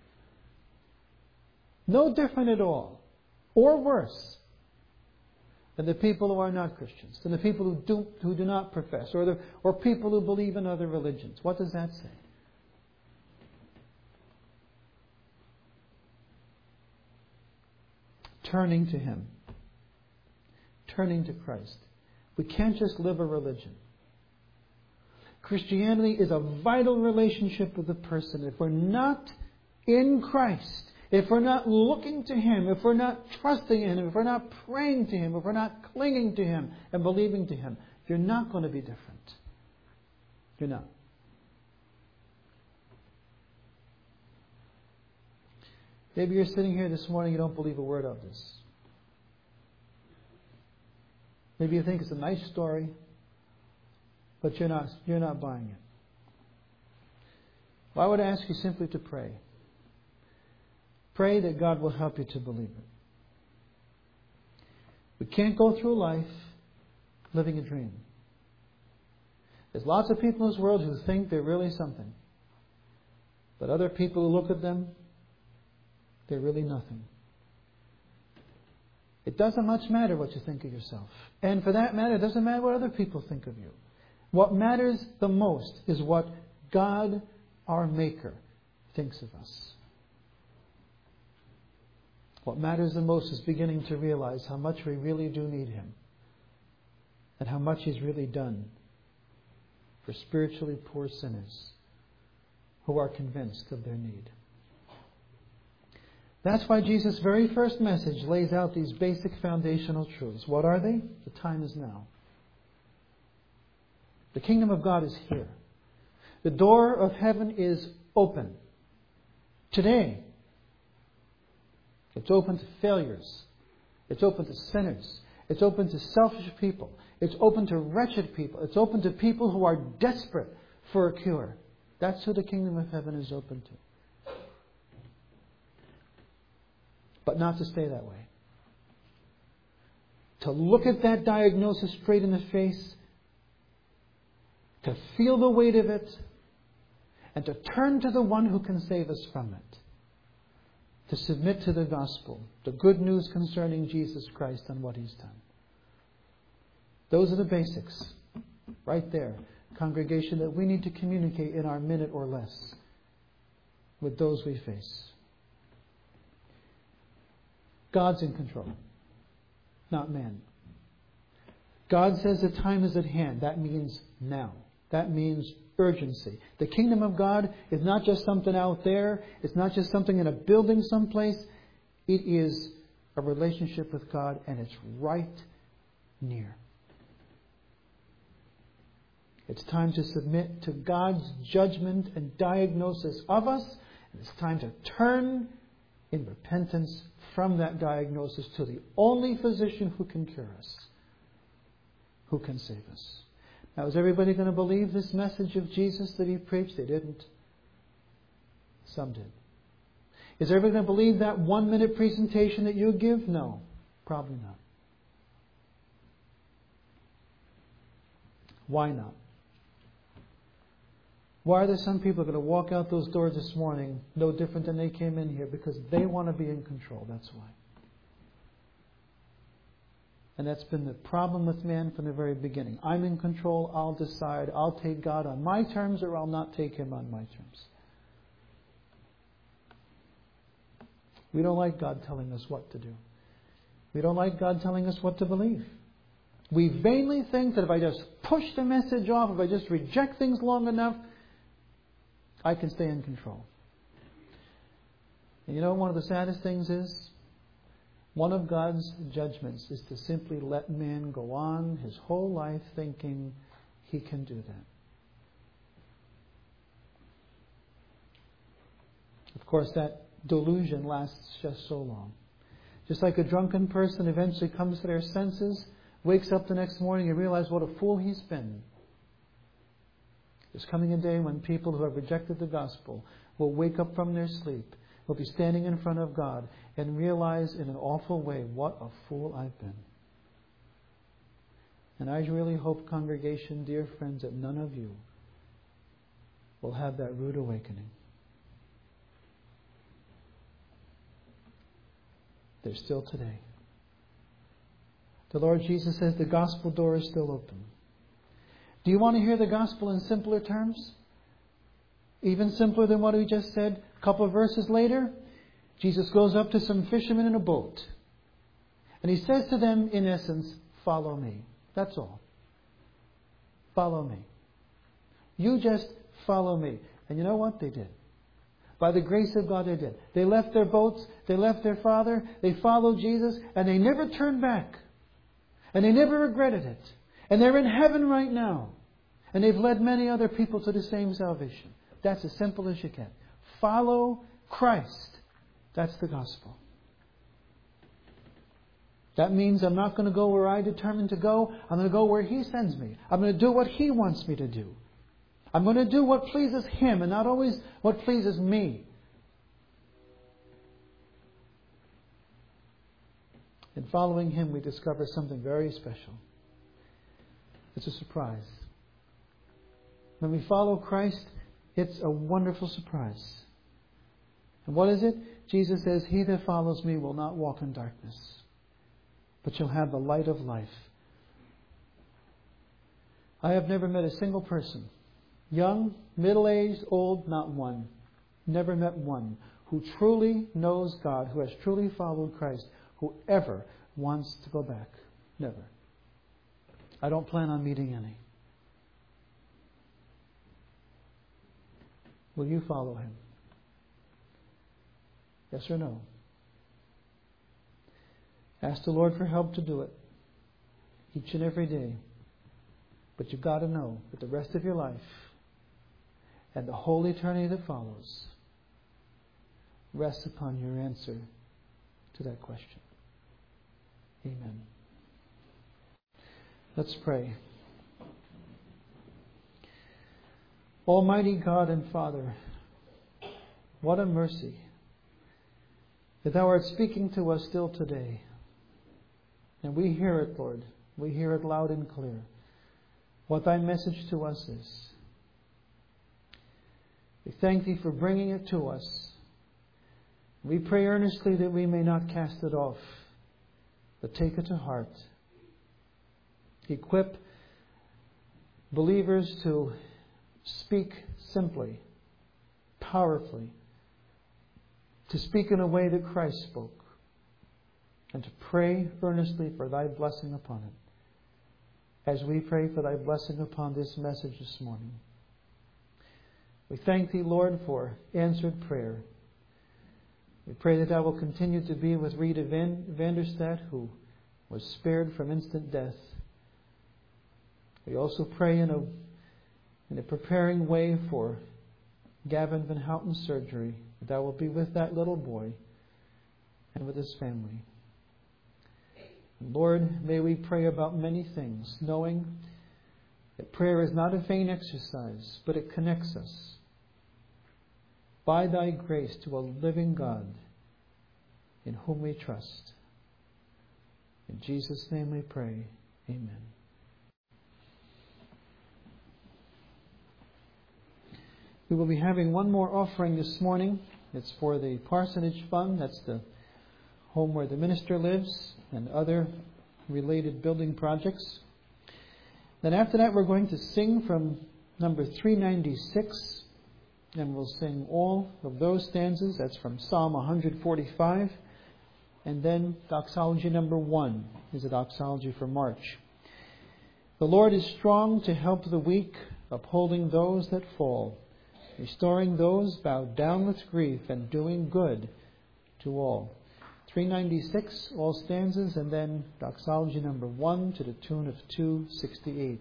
No different at all. Or worse than the people who are not Christians, than the people who do not profess, or people who believe in other religions. What does that say? Turning to Him. Turning to Christ. We can't just live a religion. Christianity is a vital relationship with the person. If we're not in Christ, if we're not looking to Him, if we're not trusting in Him, if we're not praying to Him, if we're not clinging to Him and believing to Him, you're not going to be different. You're not. Maybe you're sitting here this morning, you don't believe a word of this. Maybe you think it's a nice story, but you're not buying it. Well, I would ask you simply to pray. Pray that God will help you to believe it. We can't go through life living a dream. There's lots of people in this world who think they're really something. But other people who look at them, they're really nothing. It doesn't much matter what you think of yourself. And for that matter, it doesn't matter what other people think of you. What matters the most is what God, our Maker, thinks of us. What matters the most is beginning to realize how much we really do need Him. And how much He's really done for spiritually poor sinners who are convinced of their need. That's why Jesus' very first message lays out these basic foundational truths. What are they? The time is now. The kingdom of God is here. The door of heaven is open. Today. It's open to failures. It's open to sinners. It's open to selfish people. It's open to wretched people. It's open to people who are desperate for a cure. That's who the kingdom of heaven is open to. But not to stay that way. To look at that diagnosis straight in the face, to feel the weight of it, and to turn to the one who can save us from it. To submit to the gospel, the good news concerning Jesus Christ and what He's done. Those are the basics, right there, congregation, that we need to communicate in our minute or less with those we face. God's in control, not man. God says the time is at hand. That means now. That means urgency. The kingdom of God is not just something out there. It's not just something in a building someplace. It is a relationship with God, and it's right near. It's time to submit to God's judgment and diagnosis of us. And it's time to turn in repentance from that diagnosis to the only physician who can cure us, who can save us. Now, is everybody going to believe this message of Jesus that He preached? They didn't. Some did. Is everybody going to believe that 1-minute presentation that you give? No, probably not. Why not? Why are there some people going to walk out those doors this morning no different than they came in here? Because they want to be in control. That's why. And that's been the problem with man from the very beginning. I'm in control. I'll decide. I'll take God on my terms, or I'll not take Him on my terms. We don't like God telling us what to do. We don't like God telling us what to believe. We vainly think that if I just push the message off, if I just reject things long enough, I can stay in control. And you know, one of the saddest things is, one of God's judgments is to simply let man go on his whole life thinking he can do that. Of course, that delusion lasts just so long. Just like a drunken person eventually comes to their senses, wakes up the next morning and realizes what a fool he's been. There's coming a day when people who have rejected the gospel will wake up from their sleep, will be standing in front of God and realize in an awful way, what a fool I've been. And I really hope, congregation, dear friends, that none of you will have that rude awakening. There's still today. The Lord Jesus says the gospel door is still open. Do you want to hear the gospel in simpler terms? Even simpler than what we just said? A couple of verses later, Jesus goes up to some fishermen in a boat. And He says to them, in essence, follow me. That's all. Follow me. You just follow me. And you know what? They did. By the grace of God, they did. They left their boats, they left their father, they followed Jesus, and they never turned back. And they never regretted it. And they're in heaven right now. And they've led many other people to the same salvation. That's as simple as you can. Follow Christ. That's the gospel. That means I'm not going to go where I determine to go. I'm going to go where He sends me. I'm going to do what He wants me to do. I'm going to do what pleases Him and not always what pleases me. In following Him, we discover something very special. It's a surprise. When we follow Christ, it's a wonderful surprise. And what is it? Jesus says, He that follows me will not walk in darkness, but shall have the light of life. I have never met a single person, young, middle-aged, old, not one. Never met one who truly knows God, who has truly followed Christ, who ever wants to go back. Never. I don't plan on meeting any. Will you follow Him? Yes or no? Ask the Lord for help to do it each and every day. But you've got to know that the rest of your life and the whole eternity that follows rests upon your answer to that question. Amen. Let's pray. Almighty God and Father, what a mercy that Thou art speaking to us still today. And we hear it, Lord. We hear it loud and clear. What Thy message to us is. We thank Thee for bringing it to us. We pray earnestly that we may not cast it off, but take it to heart. Equip believers to speak simply, powerfully, to speak in a way that Christ spoke, and to pray earnestly for Thy blessing upon it, as we pray for Thy blessing upon this message this morning. We thank Thee, Lord, for answered prayer. We pray that Thou will continue to be with Rita Vanderstadt, who was spared from instant death. We also pray in a in a preparing way for Gavin Van Houten's surgery, that thou wilt be with that little boy and with his family. Lord, may we pray about many things, knowing that prayer is not a vain exercise, but it connects us by thy grace to a living God in whom we trust. In Jesus' name we pray. Amen. We will be having one more offering this morning. It's for the Parsonage Fund. That's the home where the minister lives and other related building projects. Then after that, we're going to sing from number 396. And we'll sing all of those stanzas. That's from Psalm 145. And then doxology number 1 is a doxology for March. The Lord is strong to help the weak, upholding those that fall, restoring those bowed down with grief, and doing good to all. 396, all stanzas, and then doxology number 1 to the tune of 268.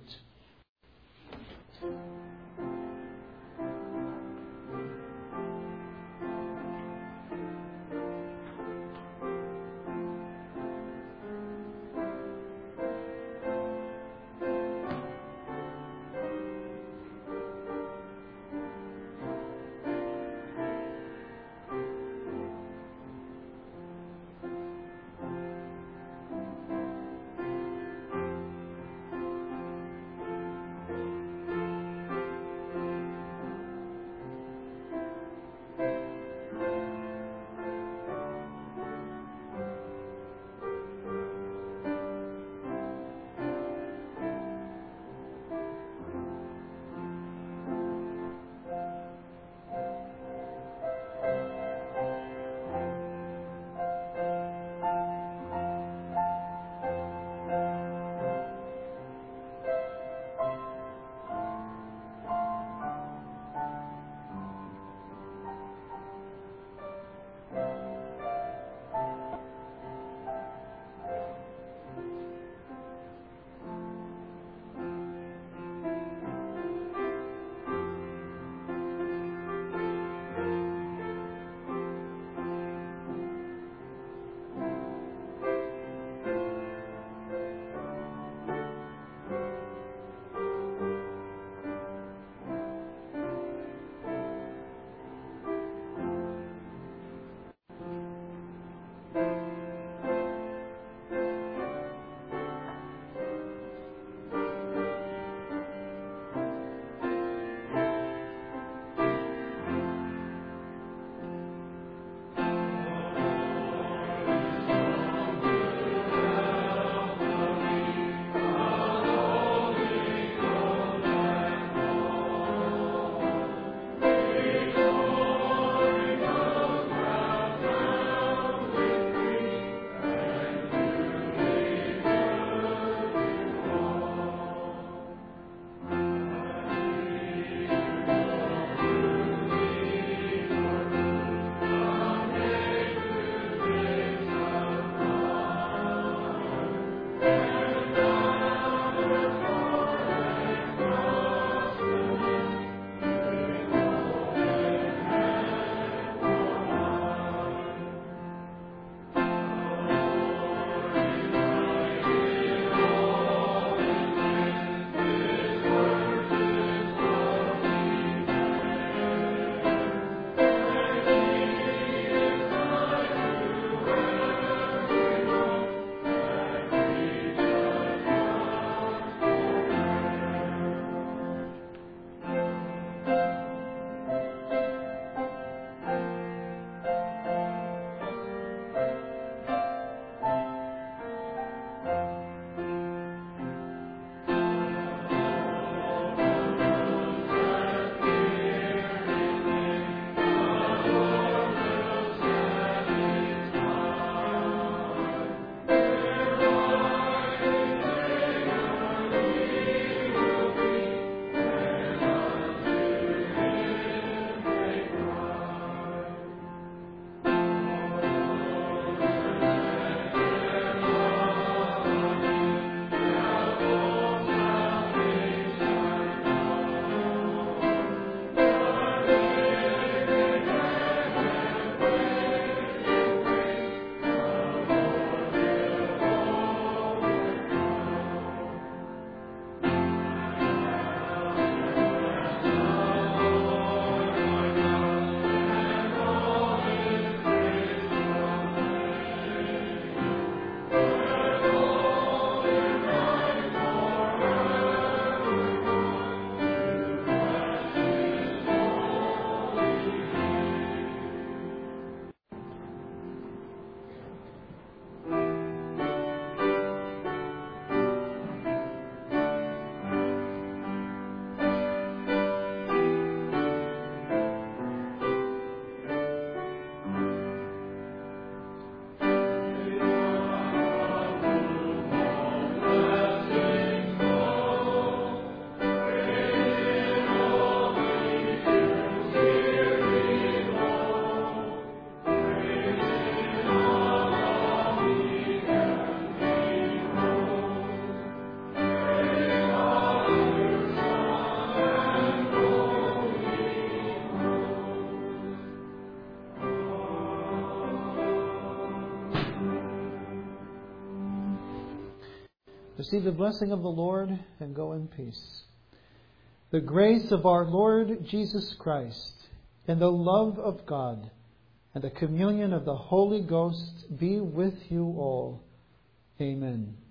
receive the blessing of the Lord and go in peace. The grace of our Lord Jesus Christ and the love of God and the communion of the Holy Ghost be with you all. Amen.